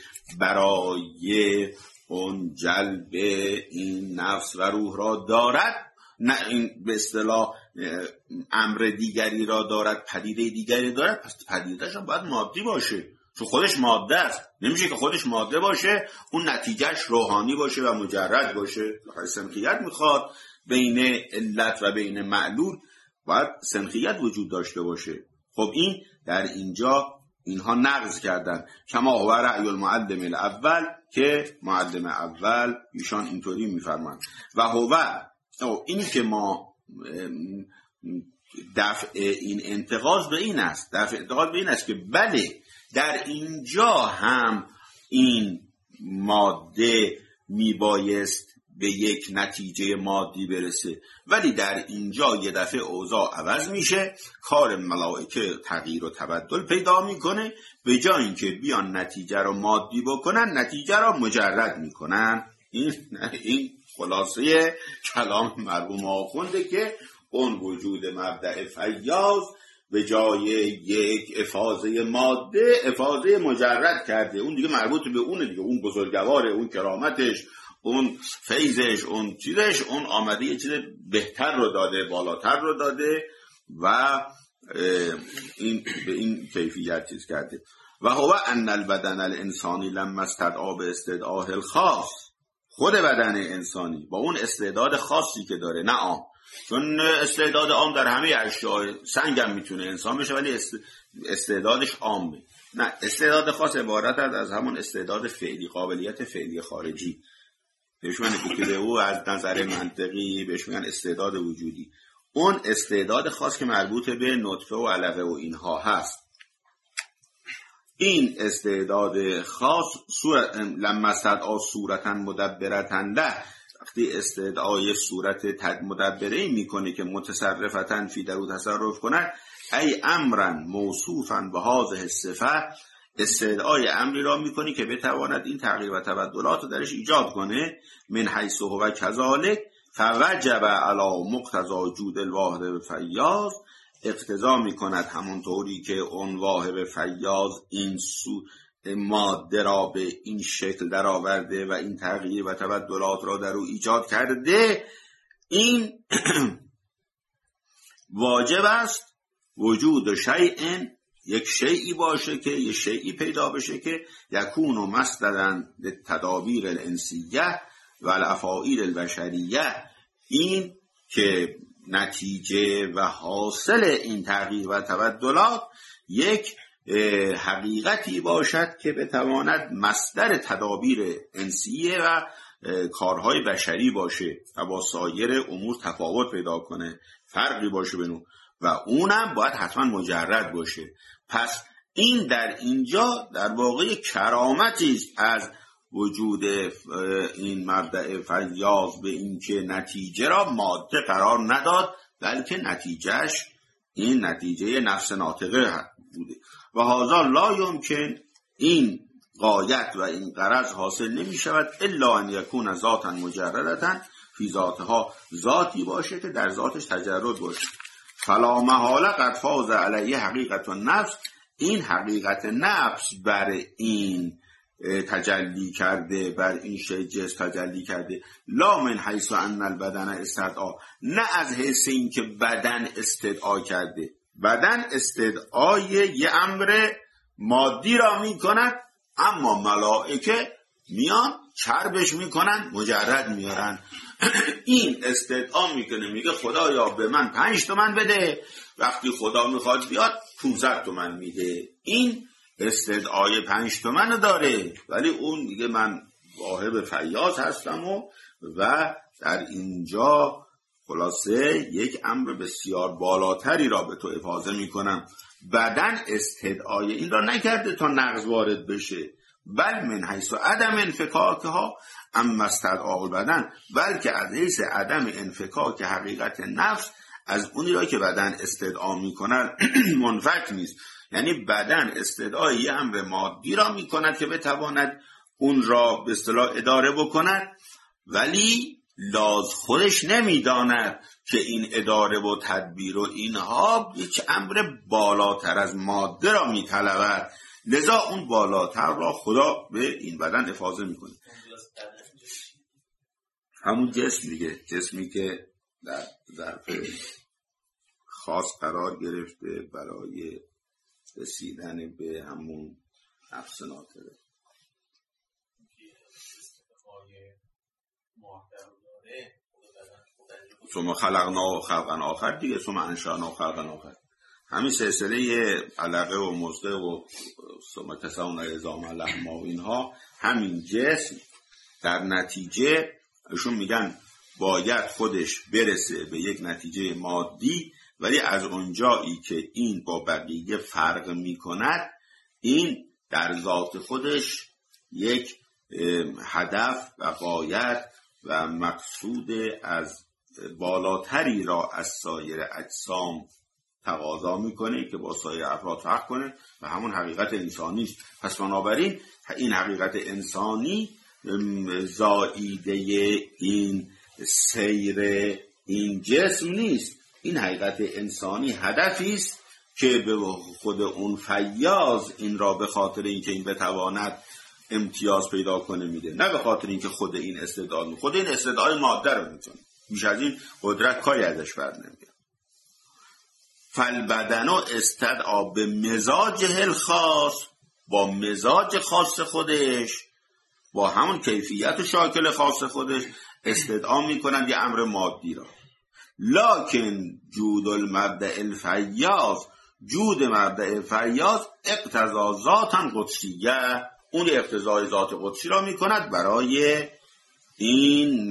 برای اون جلب این نفس و روح را دارد، نه این به اصطلاح امر دیگری را دارد، پدیده دیگری دارد، پس پدیده‌اش هم باید مادی باشه، چون خودش ماده است. نمیشه که خودش ماده باشه اون نتیجهش روحانی باشه و مجرد باشه. سنخیت میخواد بین علت و بین معلول، باید سنخیت وجود داشته باشه. خب این در اینجا اینها نقض کردن. کما هو رأی المعلم الاول، که معلم اول ایشان اینطوری میفرمایند و هو اینی که ما دفع این انتقاض به این است، دفع انتقاض به این است که بله در اینجا هم این ماده میبایست به یک نتیجه مادی برسه، ولی در اینجا یه دفعه اوضاع عوض میشه، کار ملائکه تغییر و تبدل پیدا میکنه، به جای اینکه بیان نتیجه رو مادی بکنن، نتیجه رو مجرد میکنن. این خلاصه کلام مرحوم آخونده که اون وجود مبدأ فیاض به جای یک افاضه ماده افاضه مجرد کرده. اون دیگه مربوط به اونه دیگه، اون بزرگواره، اون کرامتش، اون فیضش، اون چیزش، اون آمده یه چیز بهتر رو داده، بالاتر رو داده و این به این کیفیت چیز کرده. و هو ان البدن الانسانی لما استدعا به استدعاء الخاص، خود بدن انسانی با اون استعداد خاصی که داره، نه عام، چون استعداد عام در همه اشیاء، سنگ هم میتونه انسان بشه ولی استعدادش عامه. نه، استعداد خاص عبارت از همون استعداد فعلی، قابلیت فعلی خارجی، بهش میگن او از نظر منطقی بهش میگن استعداد وجودی. اون استعداد خاص که مربوط به نطفه و علقه و اینها هست، این استعداد خاص لما استدعا صورتا مدبرتا له، وقتی استدعای صورت مدبره میکنه که متصرفتا فی درو تصرف کنه، ای امرا موصوفا به هذه الصفه، استدعای امری را میکنی که بتواند این تغییر و تبدلات رو درش ایجاد کنه. من حیث هو کذالک فوجب علی مقتضی وجود الواهب فیاض، اقتضا میکند همونطوری که اون واهب فیاض این ماده را به این شکل در آورده و این تغییر و تبدلات را در او ایجاد کرده، این واجب است وجود شیء، یک شیئی باشه که یه شیئی پیدا بشه که یکون و مصدرن للتدابیر الانسیه و الافاعیل البشریه، این که نتیجه و حاصل این تغییر و تبدلات یک حقیقتی باشد که بتواند مصدر تدابیر انسیه و کارهای بشری باشه و با سایر امور تفاوت پیدا کنه، فرقی باشه بینون، و اونم باید حتما مجرد باشه. پس این در اینجا در واقع کرامتی است از وجود این مبدأ فیاض، به این که نتیجه را ماده قرار نداد، بلکه نتیجهش این نتیجه نفس ناطقه بوده. و هذا لا یمکن، این غایت و این غرض حاصل نمی شود الا ان یکون ذاتا مجردتا، فی ذاتها ذاتی باشه که در ذاتش تجرد باشه. فلا محاله قد فاز علیه حقیقت النفس، این حقیقت نفس بر این تجلی کرده، بر این شی جسم تجلی کرده. لا من حیث ان البدن استدعا، نه از حیث این که بدن استدعا کرده. بدن استدعای یه امر مادی را میکند، اما ملائکه میان چربش میکنن، مجرد میارن. این استدعا میکنه، میگه خدایا به من 5 تومن بده، وقتی خدا میخواد بیاد 500 تومن میده. این استدعای 5 تومن داره، ولی اون میگه من واهب فیاض هستم و در اینجا خلاصه یک امر بسیار بالاتری را به تو افاضه میکنم. بدن استدعای این را نکرده تا نقض وارد بشه، بل من حیث عدم انفکاکها اما استدعاء بدن، بلکه از حیث عدم انفکاک حقیقت نفس، از اونی را که بدن استدعا میکند منفک نیست. یعنی بدن استدعای یه امر مادی را میکند که بتواند اون را به اصطلاح اداره بکند، ولی خودش نمیداند که این اداره و تدبیر و اینها یک امر بالاتر از ماده را میطلبد، لذا اون بالاتر را خدا به این بدن افاضه میکنه. همون جسم دیگه، جسمی که در ظرف خاص قرار گرفته برای رسیدن به همون نفس ناطقه. ثم خلقنا خلقا آخر دیگه، ثم انشأنا خلقا آخر. همین سلسله علقه و مضغه و ثم کسونا العظام لحما و اینها، همین جسم در نتیجه ایشون میگن باید خودش برسه به یک نتیجه مادی، ولی از اونجایی که این با بقیه فرق میکند، این در ذات خودش یک هدف و غایت و مقصود از بالاتری را از سایر اجسام تقاضا میکنه که با سایر افراد فرق کنه و همون حقیقت انسانی است. پس بنابراین این حقیقت انسانی زائیده این سیر این جسم نیست. این حقیقت انسانی هدفی است که به خود اون فیاض این را به خاطر اینکه این بتواند امتیاز پیدا کنه میده، نه به خاطر اینکه خود این استعداد میده. خود این استعداد ماده رو میتونه، بیش از این قدرت کاری ازش بر نمیاد. فالبدن استدعا به مزاجه الخاص، با مزاج خاص خودش، با همون کیفیت و شاکل خاص خودش استدعا میکنند یه امر مادی را. لکن جود المبدأ الفیاض، جود مبدأ فیاض اقتضا ذاتا قدسیه، اون اقتضای ذات قدسی را میکند برای این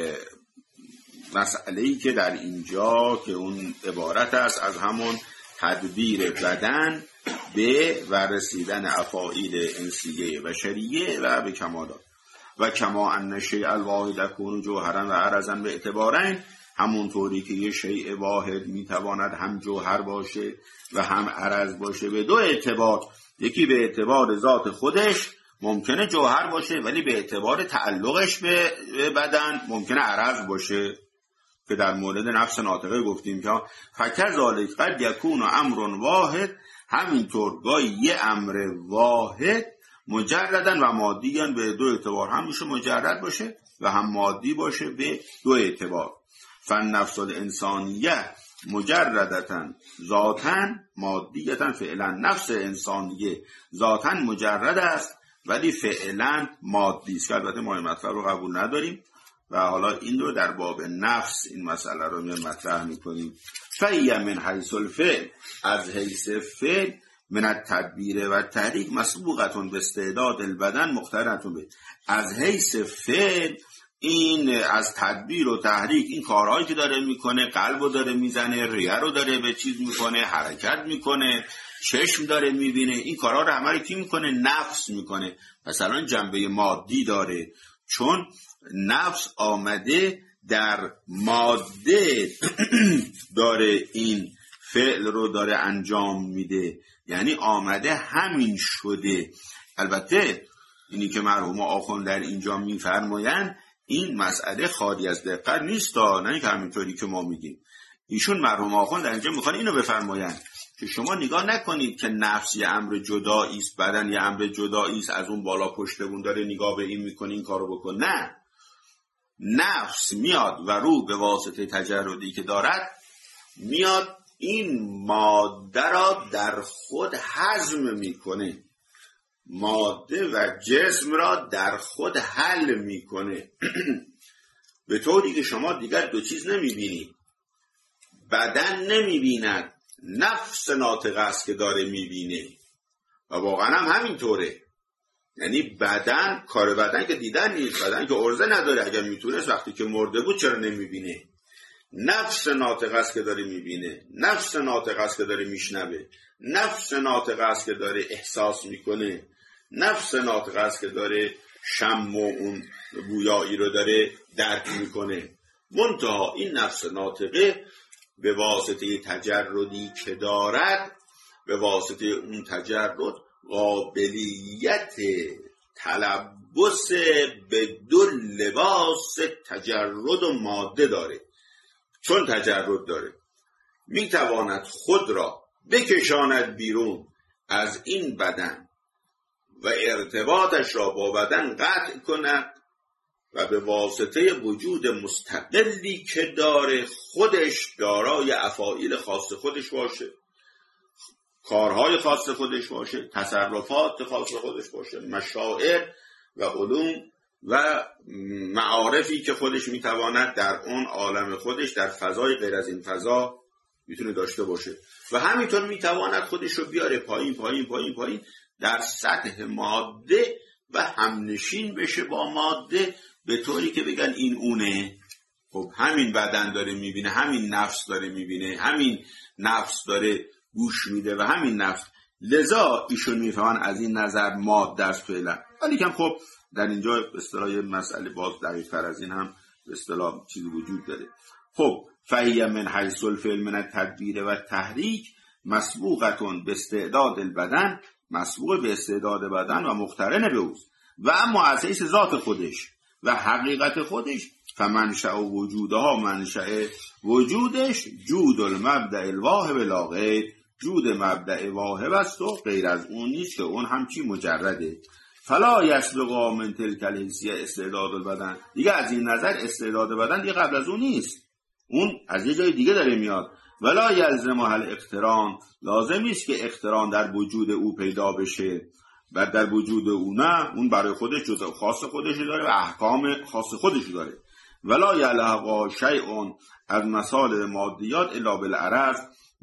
مسئله‌ای که در اینجا که اون عبارت است از همون تدبیر بدن به و رسیدن افاعیل انسیه بشریه و به کمالات. و کما ان شیء الواحد یکون جوهرا و عرضا به اعتبارین، همونطوری که یه شیء واحد میتواند هم جوهر باشه و هم عرض باشه به دو اعتبار. یکی به اعتبار ذات خودش ممکنه جوهر باشه، ولی به اعتبار تعلقش به بدن ممکنه عرض باشه، که در مورد نفس ناطقه گفتیم که فکذالک قد یکون امر واحد، همینطور گاهی یه امر واحد مجردن و مادیان به دو اعتبار، هم میشه مجرد باشه و هم مادی باشه به دو اعتبار. فالنفس الانسانیه مجردتن ذاتن مادیتن فعلا، نفس انسانیه ذاتن مجرد است ولی فعلا مادی است. البته ما این مطلب رو قبول نداریم و حالا این رو در باب نفس این مسئله رو مطرح میکنیم. فهی من حیث الفعل، از حیث فعل، من التدبیر و تحریک مسبوقتون به استعداد البدن مقترنتون به، از حیث فعل این از تدبیر و تحریک، این کارهایی که داره میکنه، قلب رو داره میزنه، ریه رو داره به چیز میکنه، حرکت میکنه، چشم داره میبینه، این کارها رو همه رو کی میکنه؟ نفس میکنه. مثلا جنبه مادی داره، چون نفس آمده در ماده داره این فعل رو داره انجام میده، یعنی آمده همین شده. البته اینی که مرحوم آخوند در اینجا میفرمایند این مسئله خالی از دقت نیست، نه که همینطوری که ما میگیم. ایشون مرحوم آخوند در اینجا میخوان اینو بفرمایند که شما نگاه نکنید که نفس یه امر جدایی است، بدن یه امر جدایی است، از اون بالا پشتمون داره نگاه به این میکنه این کارو بکن. نه، نفس میاد و رو به واسطه تجردی که دارد میاد این ماده را در خود هضم میکنه، ماده و جسم را در خود حل میکنه به طوری که شما دیگر دو چیز نمیبینید. بدن نمیبیند، نفس ناطقه است که داره میبینه و واقعا هم همینطوره. یعنی بدن، کار بدن که دیدن نیست، بدن که عرضه نداره، اگر میتونست وقتی که مرده بود چرا نمیبینه؟ نفس ناطقه است که داره میبینه، نفس ناطقه است که داره میشنوه، نفس ناطقه است که داره احساس میکنه، نفس ناطقه است که داره شم و اون بویایی رو داره درک میکنه. منتها این نفس ناطقه به واسطه تجردی که دارد، به واسطه اون تجرد قابلیت تلبس به دو لباس تجرد و ماده داره. چون تجرد داره میتواند خود را بکشاند بیرون از این بدن و ارتباطش را با بدن قطع کند و به واسطه وجود مستقلی که داره خودش دارای افعال خاص خودش باشه، کارهای خاص خودش باشه، تصرفات خاص خودش باشه، مشاعر و علوم و معارفی که خودش میتواند در اون عالم خودش در فضای غیر از این فضا میتونه داشته باشه و همینطور میتواند خودش رو بیاره پایین پایین پایین پایین در سطح ماده و همنشین بشه با ماده به طوری که بگن این اونه. خب همین بدن داره میبینه، همین نفس داره میبینه، همین نفس داره گوش میده و همین نفس. لذا ایشون میفهمن از این نظر ماده است فعلا. ولی که خب در اینجا به اصطلاح مسئله باز دقیق‌تر از این هم به اصطلاح چیزی وجود داره. خب فهی من حیث الفعل من التدبیر و تحریک مسبوقتون به استعداد البدن، مسبوق به استعداد بدن و مقترن به اوست. و اما از حیث ذات خودش و حقیقت خودش فمنشأ وجودها، منشأ وجودش جود المبدأ الواهب لا غیر، جود مبدأ واهب است و غیر از اون نیست که اون همچی مجرده. فلا یسبق من تلک الحیثیه استعداد البدن، دیگه از این نظر استعداد بدن دیگه قبل از اون نیست، اون از یه جای دیگه داره میاد. ولا یلزم الاقتران، لازم نیست که اقتران در وجود او پیدا بشه و در وجود او نه، اون برای خودش جزء خاص خودش داره و احکام خاص خودش داره. ولا یلحق شیء از مسائل مادیات الا بالعرض،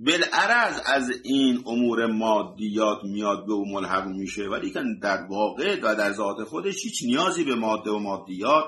بالعرض از این امور مادیات میاد به او ملحق میشه، ولی که در واقع و در ذات خودش هیچ نیازی به ماده و مادیات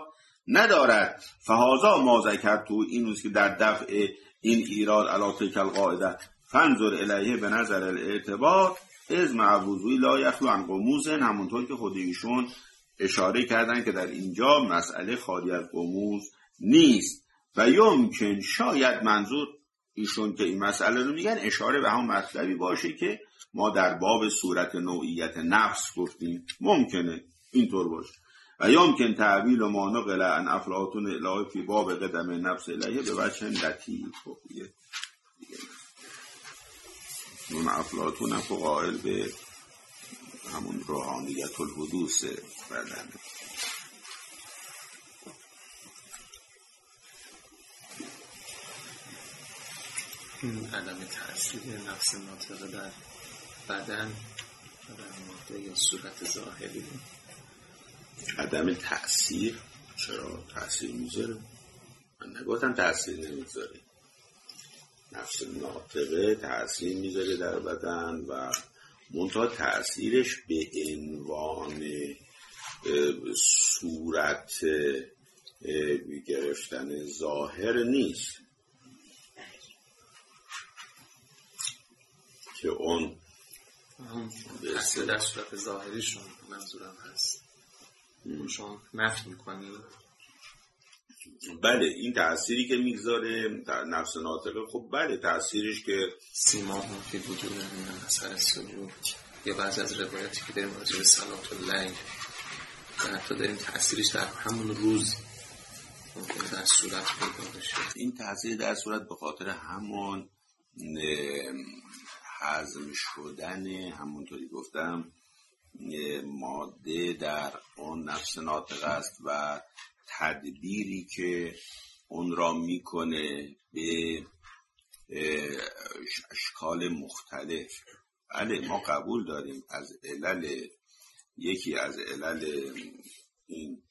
ندارد. فهذا ما ذکرتو، این است که در دفع این ایراد علی تلک القاعده فانظر الیه به نظر الاعتبار از معوضوی لا یخلو عن غموض، همونطور که خود ایشون اشاره کردن که در اینجا مسئله خالی از غموض نیست. و یمکن، شاید منظور ایشون که این مسئله رو میگن اشاره به همون مطلبی باشه که ما در باب صورت نوعیت نفس گفتیم، ممکنه اینطور باشه. و یمکن تعبیل و ما نقل عن افلاطون الهی فی باب قدم نفس الیه به وجه لطیف. اون افلاطون هم قائل به همون روحانیت الحدوث بدنه. عدم تأثیر نفس ناطقه در بدن و در ماده یا صورت ظاهری. عدم تأثیر چرا تأثیر میذاره؟ من نگفتم تأثیر نمیذاره. نفس ناطقه تأثیر میذاره در بدن و منتها تأثیرش به عنوان صورت گرفتن ظاهر نیست که اون تأثیر در صورت ظاهریشون منظورم هست. شما نفی میکنی؟ بله، این تأثیری که میگذاره در نفس ناطقه، خب بله تأثیرش که سیما هم فی وجود من اثر سجود، یا بعضی از روایاتی که داریم راجع به صلات اللیل و حتی داریم تأثیرش در همون روز ممکن در صورت پیدا بشه. این تاثیر در صورت به خاطر همون هضم شدن، همونطوری گفتم، ماده در اون نفس ناطق است و تدبیری که اون را میکنه به اشکال مختلف. بله ما قبول داریم از علل، یکی از علل این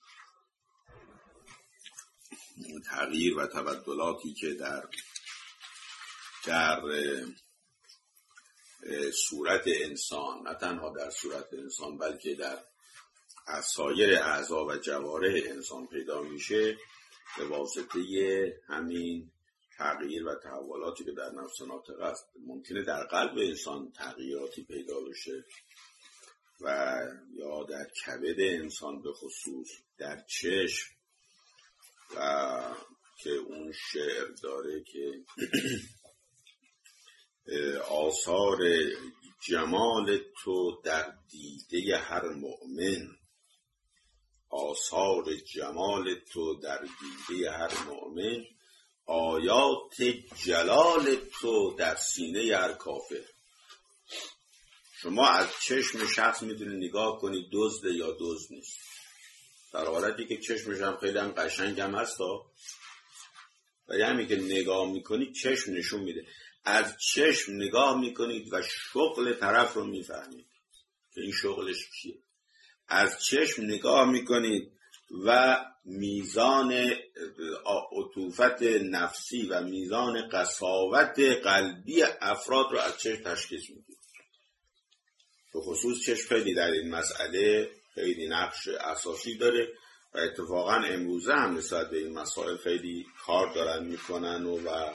تغییر و تبدلاتی که در صورت انسان، نه تنها در صورت انسان بلکه در سایر اعضا و جوارح انسان پیدا میشه، به واسطه همین تغییر و تحولاتی که در نفس ناطق است. ممکنه در قلب انسان تغییراتی پیدا بشه و یا در کبد انسان به خصوص، در چشم، و که اون شعر داره که آثار جمال تو در دیده هر مؤمن، آثار جمال تو در دیده هر مؤمن، آیات جلال تو در سینه هر کافر. شما از چشم شخص میتونید نگاه کنید دزد یا دزد نیست، در حالتی که چشمش هم خیلی هم قشنگ هم هست و همین که نگاه میکنید چشم نشون میده. از چشم نگاه میکنید و شغل طرف رو میفهمید که این شغلش کیه. از چشم نگاه میکنید و میزان عطوفت نفسی و میزان قساوت قلبی افراد رو از چشم تشخیص میدید. به خصوص چشم خیلی در این مسئله خیلی نقش اساسی داره و اتفاقا امروزه هم نسبت به این مسائل خیلی کار دارن میکنن و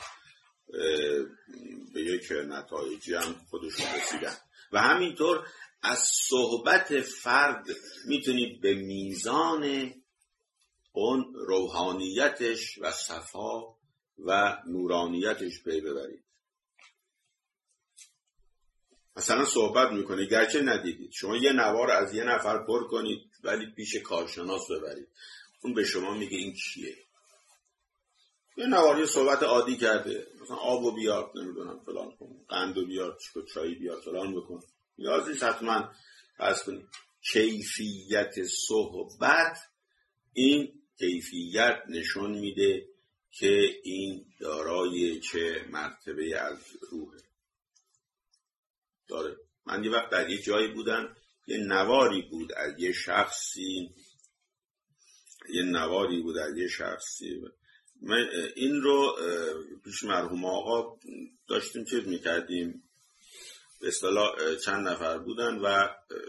به یک نتایجی هم خودشون رسیدن. و همینطور از صحبت فرد میتونید به میزان اون روحانیتش و صفا و نورانیتش پی ببرید. مثلا صحبت میکنه گرچه ندیدید، شما یه نوار از یه نفر پر کنید ولی پیش کارشناس ببرید، اون به شما میگه این کیه. یه نواری صحبت عادی کرده، مثلا آبو بیار، نمیدونم فلان کن، قندو بیار، چایی بیار، فلان بکن، نیازیش حتما پس کنید. کیفیت صحبت، این کیفیت نشون میده که این دارای چه مرتبه از روحه داره. من یه وقت در یه جایی بودم، یه نواری بود از یه شخصی، من این رو پیش مرحوم آقا داشتیم چیز میکردیم، به اصطلاح چند نفر بودن و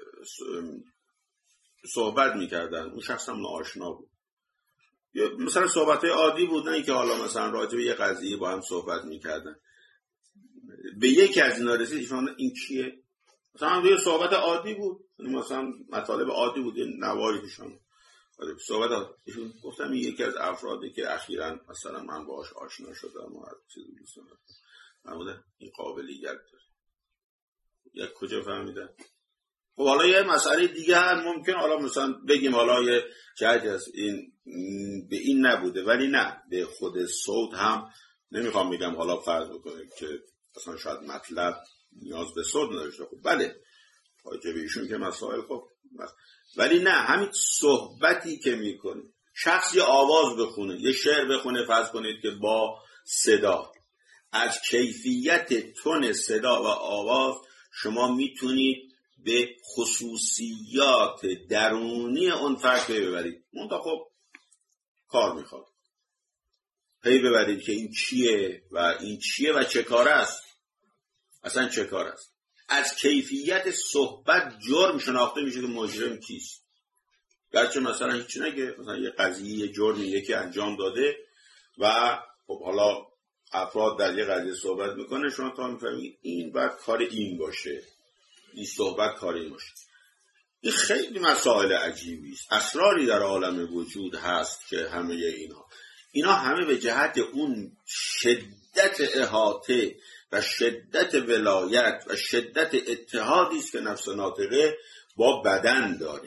صحبت میکردن. اون شخص هم ناآشنا بود، مثلا صحبت‌های عادی بود، نه اینکه حالا مثلا راجع به یه قضیه با هم صحبت میکردن. به یکی از اینا رسید، این کیه؟ مثلا یه صحبت عادی بود، مثلا مطالب عادی بود، یه نواری پیشم صحبت عادی. ایشون گفتم این یکی از افرادی که اخیراً مثلا من باهاش آشنا شدم و چیزی دوست دارم. من این قابلیت داره. یا کجا فهمیدن؟ خب حالا یه مسئله دیگه هم ممکن حالا مثلا بگیم حالا یه جهتی از این به این نبوده، ولی نه، به خود صوت هم نمیخوام بگم حالا فرض بکنیم که اصلا شاید مطلب نیاز به صوت نداشته. خب بله حاجه به ایشون که مسائل خب ولی نه، همین صحبتی که میکنه، شخص یه آواز بخونه، یه شعر بخونه، فرض کنید که با صدا، از کیفیت تون صدا و آواز شما میتونید به خصوصیات درونی اون فرد پی ببرید. منتها خب کار میخواد پی ببرید که این چیه و چه کار است، اصلا چه کار است. از کیفیت صحبت جرم شناخته میشه که مجرم کیست. گرچه مثلا هیچ نگه، مثلا یه قضیه جرمی یکی انجام داده و خب حالا افراد در یه قضیه صحبت میکنه، شما تا میفهمید این باید کار این باشه، این صحبت کار این باشه. این خیلی مسائل عجیبی است، اسراری در عالم وجود هست که همه اینا همه به جهت اون شدت احاطه و شدت ولایت و شدت اتحادی است که نفس ناطقه با بدن داره.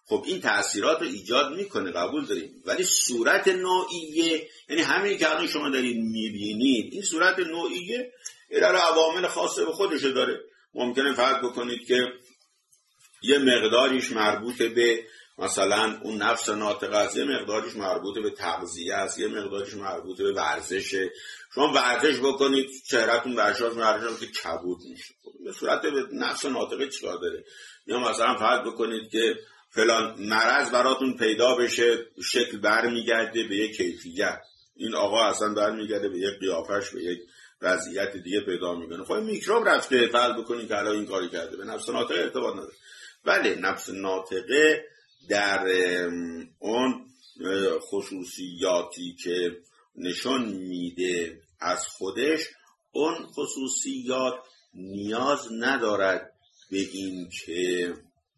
خب این تأثیرات رو ایجاد میکنه، قبول داریم، ولی صورت نوعیه، یعنی همین که الان شما دارید میبینید، این صورت نوعیه در عوامل خاصه به خودشو داره. ممکنه فرض بکنید که یه مقداریش مربوط به مثلا اون نفس ناطقه است، یه مقداریش مربوط به تغذیه است، یه مقداریش مربوط به ورزشه. شما ورزش بکنید چهرهتون برشاز ورزش که کبود میشه، به صورت به نفس ناطقه چیکار داره؟ یا مثلا فرض بکنید که فلان مرض براتون پیدا بشه، شکل برمیگرده به یک کیفیت، این آقا اصلا برمیگرده به یک قیافش، به یک وضعیت دیگه پیدا میکنه. خب میکروب رفته، فرض بکنید که الان این کاری کرده، به نفس ناطقه ارتباط نداره. بله نفس ناطقه در اون خصوصیاتی که نشان میده از خودش، اون خصوصیات نیاز ندارد به این که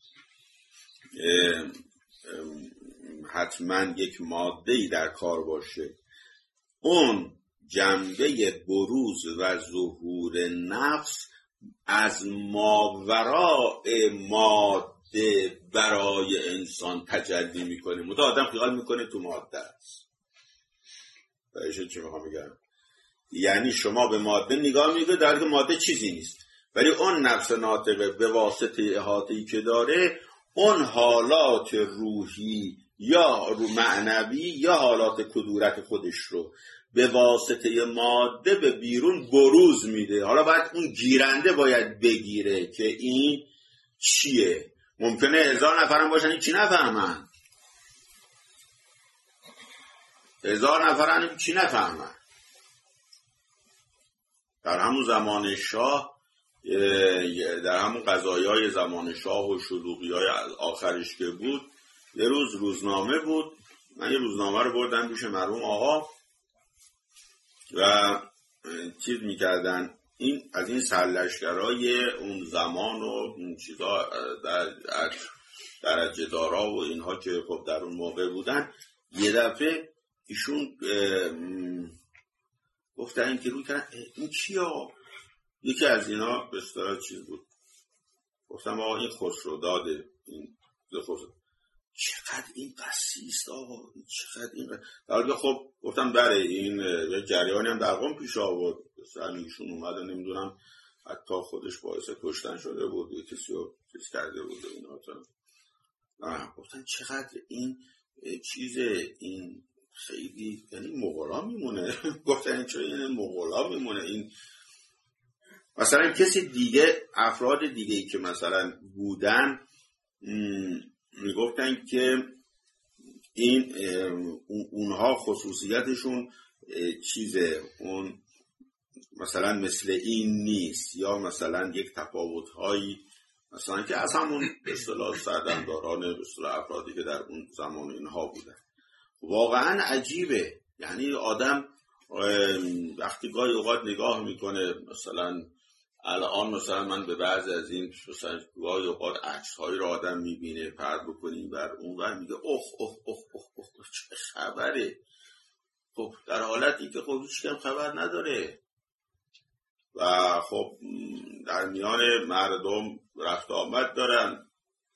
حتما یک ماده‌ای در کار باشه. اون جنبه بروز و ظهور نفس از ماوراء ماده برای انسان تجلی میکنه. متأ آدم خیال میکنه تو ماده است. بایشه چی میخوام بگم؟ یعنی شما به ماده نگاه میکنید در که ماده چیزی نیست، ولی اون نفس ناطقه به واسطه احاطه‌ای که داره، اون حالات روحی یا معنوی یا حالات کدورت خودش رو به واسطه ماده به بیرون بروز میده. حالا باید اون گیرنده باید بگیره که این چیه. ممکنه 1000 نفرم باشن این چی نفهمن، 1000 نفرم این چی نفهمن. در همون زمان شاه، در همون قضایای زمان شاه و شلوغی‌های آخرش که بود، یه روز روزنامه بود، من یه روزنامه رو بردم پیش مرحوم آقا و چیز میکردن، این از این سرلشکرای اون زمان و اون چیزا درجه دارا و اینها که خب در اون موقع بودن، یه دفعه ایشون گفتن که روی کردن این چیه؟ یکی از اینا به اصطلاح چیز بود. گفتم آقا این خسروداده، این خسرو. چقدر این قسیست آقا، چقدر این در حالی که خب گفتم بله این یه جریانی هم در قم پیش آورد، ایشون اومده نمیدونم حتی خودش باعث کشتن شده بود، یه کسی رو چیز کرده بود اینا. گفتم چقدر این چیزه، این خیلی یعنی مغلا میمونه. گفتن چرا این مغلا میمونه؟ این مثلا کسی دیگه، افراد دیگه‌ای که مثلا بودن میگفتن که این اونها خصوصیتشون چیزه، اون مثلا مثل این نیست، یا مثلا یک تفاوت‌هایی مثلا که از همون به اصطلاح سردمداران به اصطلاح افرادی که در اون زمان اینها بودن. واقعا عجیبه. یعنی آدم وقتی گاهی اوقات نگاه میکنه، مثلا الان مثلا من به بعض از این مثلا گاهی اوقات عکس‌هایی رو آدم میبینه، پرد بکنیم بر اون ور، میگه اوه اوه اوه اوه اوه چه خبره. خب در حالتی که خب هیچ کم خبر نداره و خب در میان مردم رفت آمد دارن،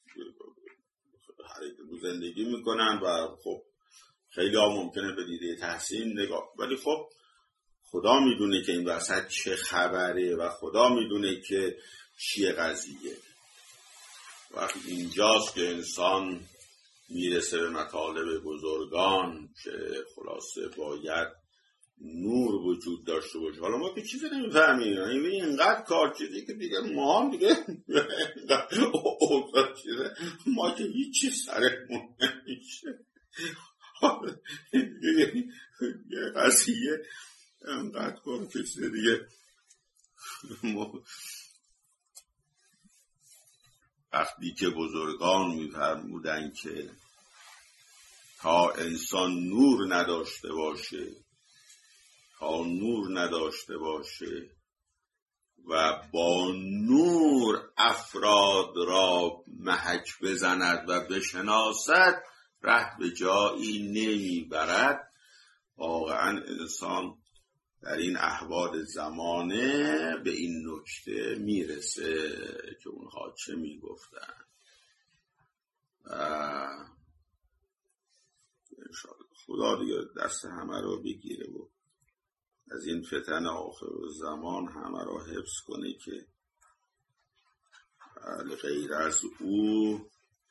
زندگی میکنن و خب خیلی ها ممکنه به دیده تحسین نگاه، ولی خب خدا میدونه که این وسط چه خبره و خدا میدونه که چیه قضیه. وقتی اینجاست که انسان میرسه به مطالب بزرگان که خلاصه باید نور وجود داشته باشه. حالا ما که چیزی نمیفهمیم، یعنی اینقدر کار چیزی که دیگه ما هم دیگه چیزه، ما که هیچی سرمون نمیشه. یه قضیه انقدر کار کشیده دیگه. وقتی که بزرگان میفرمودن که تا انسان نور نداشته باشه و با نور افراد را محک بزند و بشناسد، ره به جایی نمیبرد. واقعا انسان در این احوال زمانه به این نکته میرسه که اونها چه میگفتن. خدا دیگه دست همه رو بگیره و از این فتن آخر زمان همه را حفظ کنه که غیر از او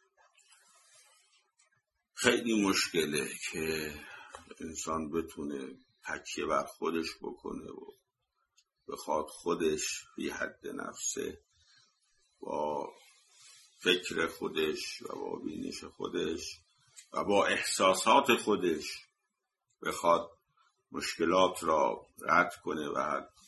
خیلی مشکله که انسان بتونه تکیه بر خودش بکنه و بخواد خودش بی حد نفسه با فکر خودش و با بینش خودش و با احساسات خودش بخواد مشکلات را رد کنه و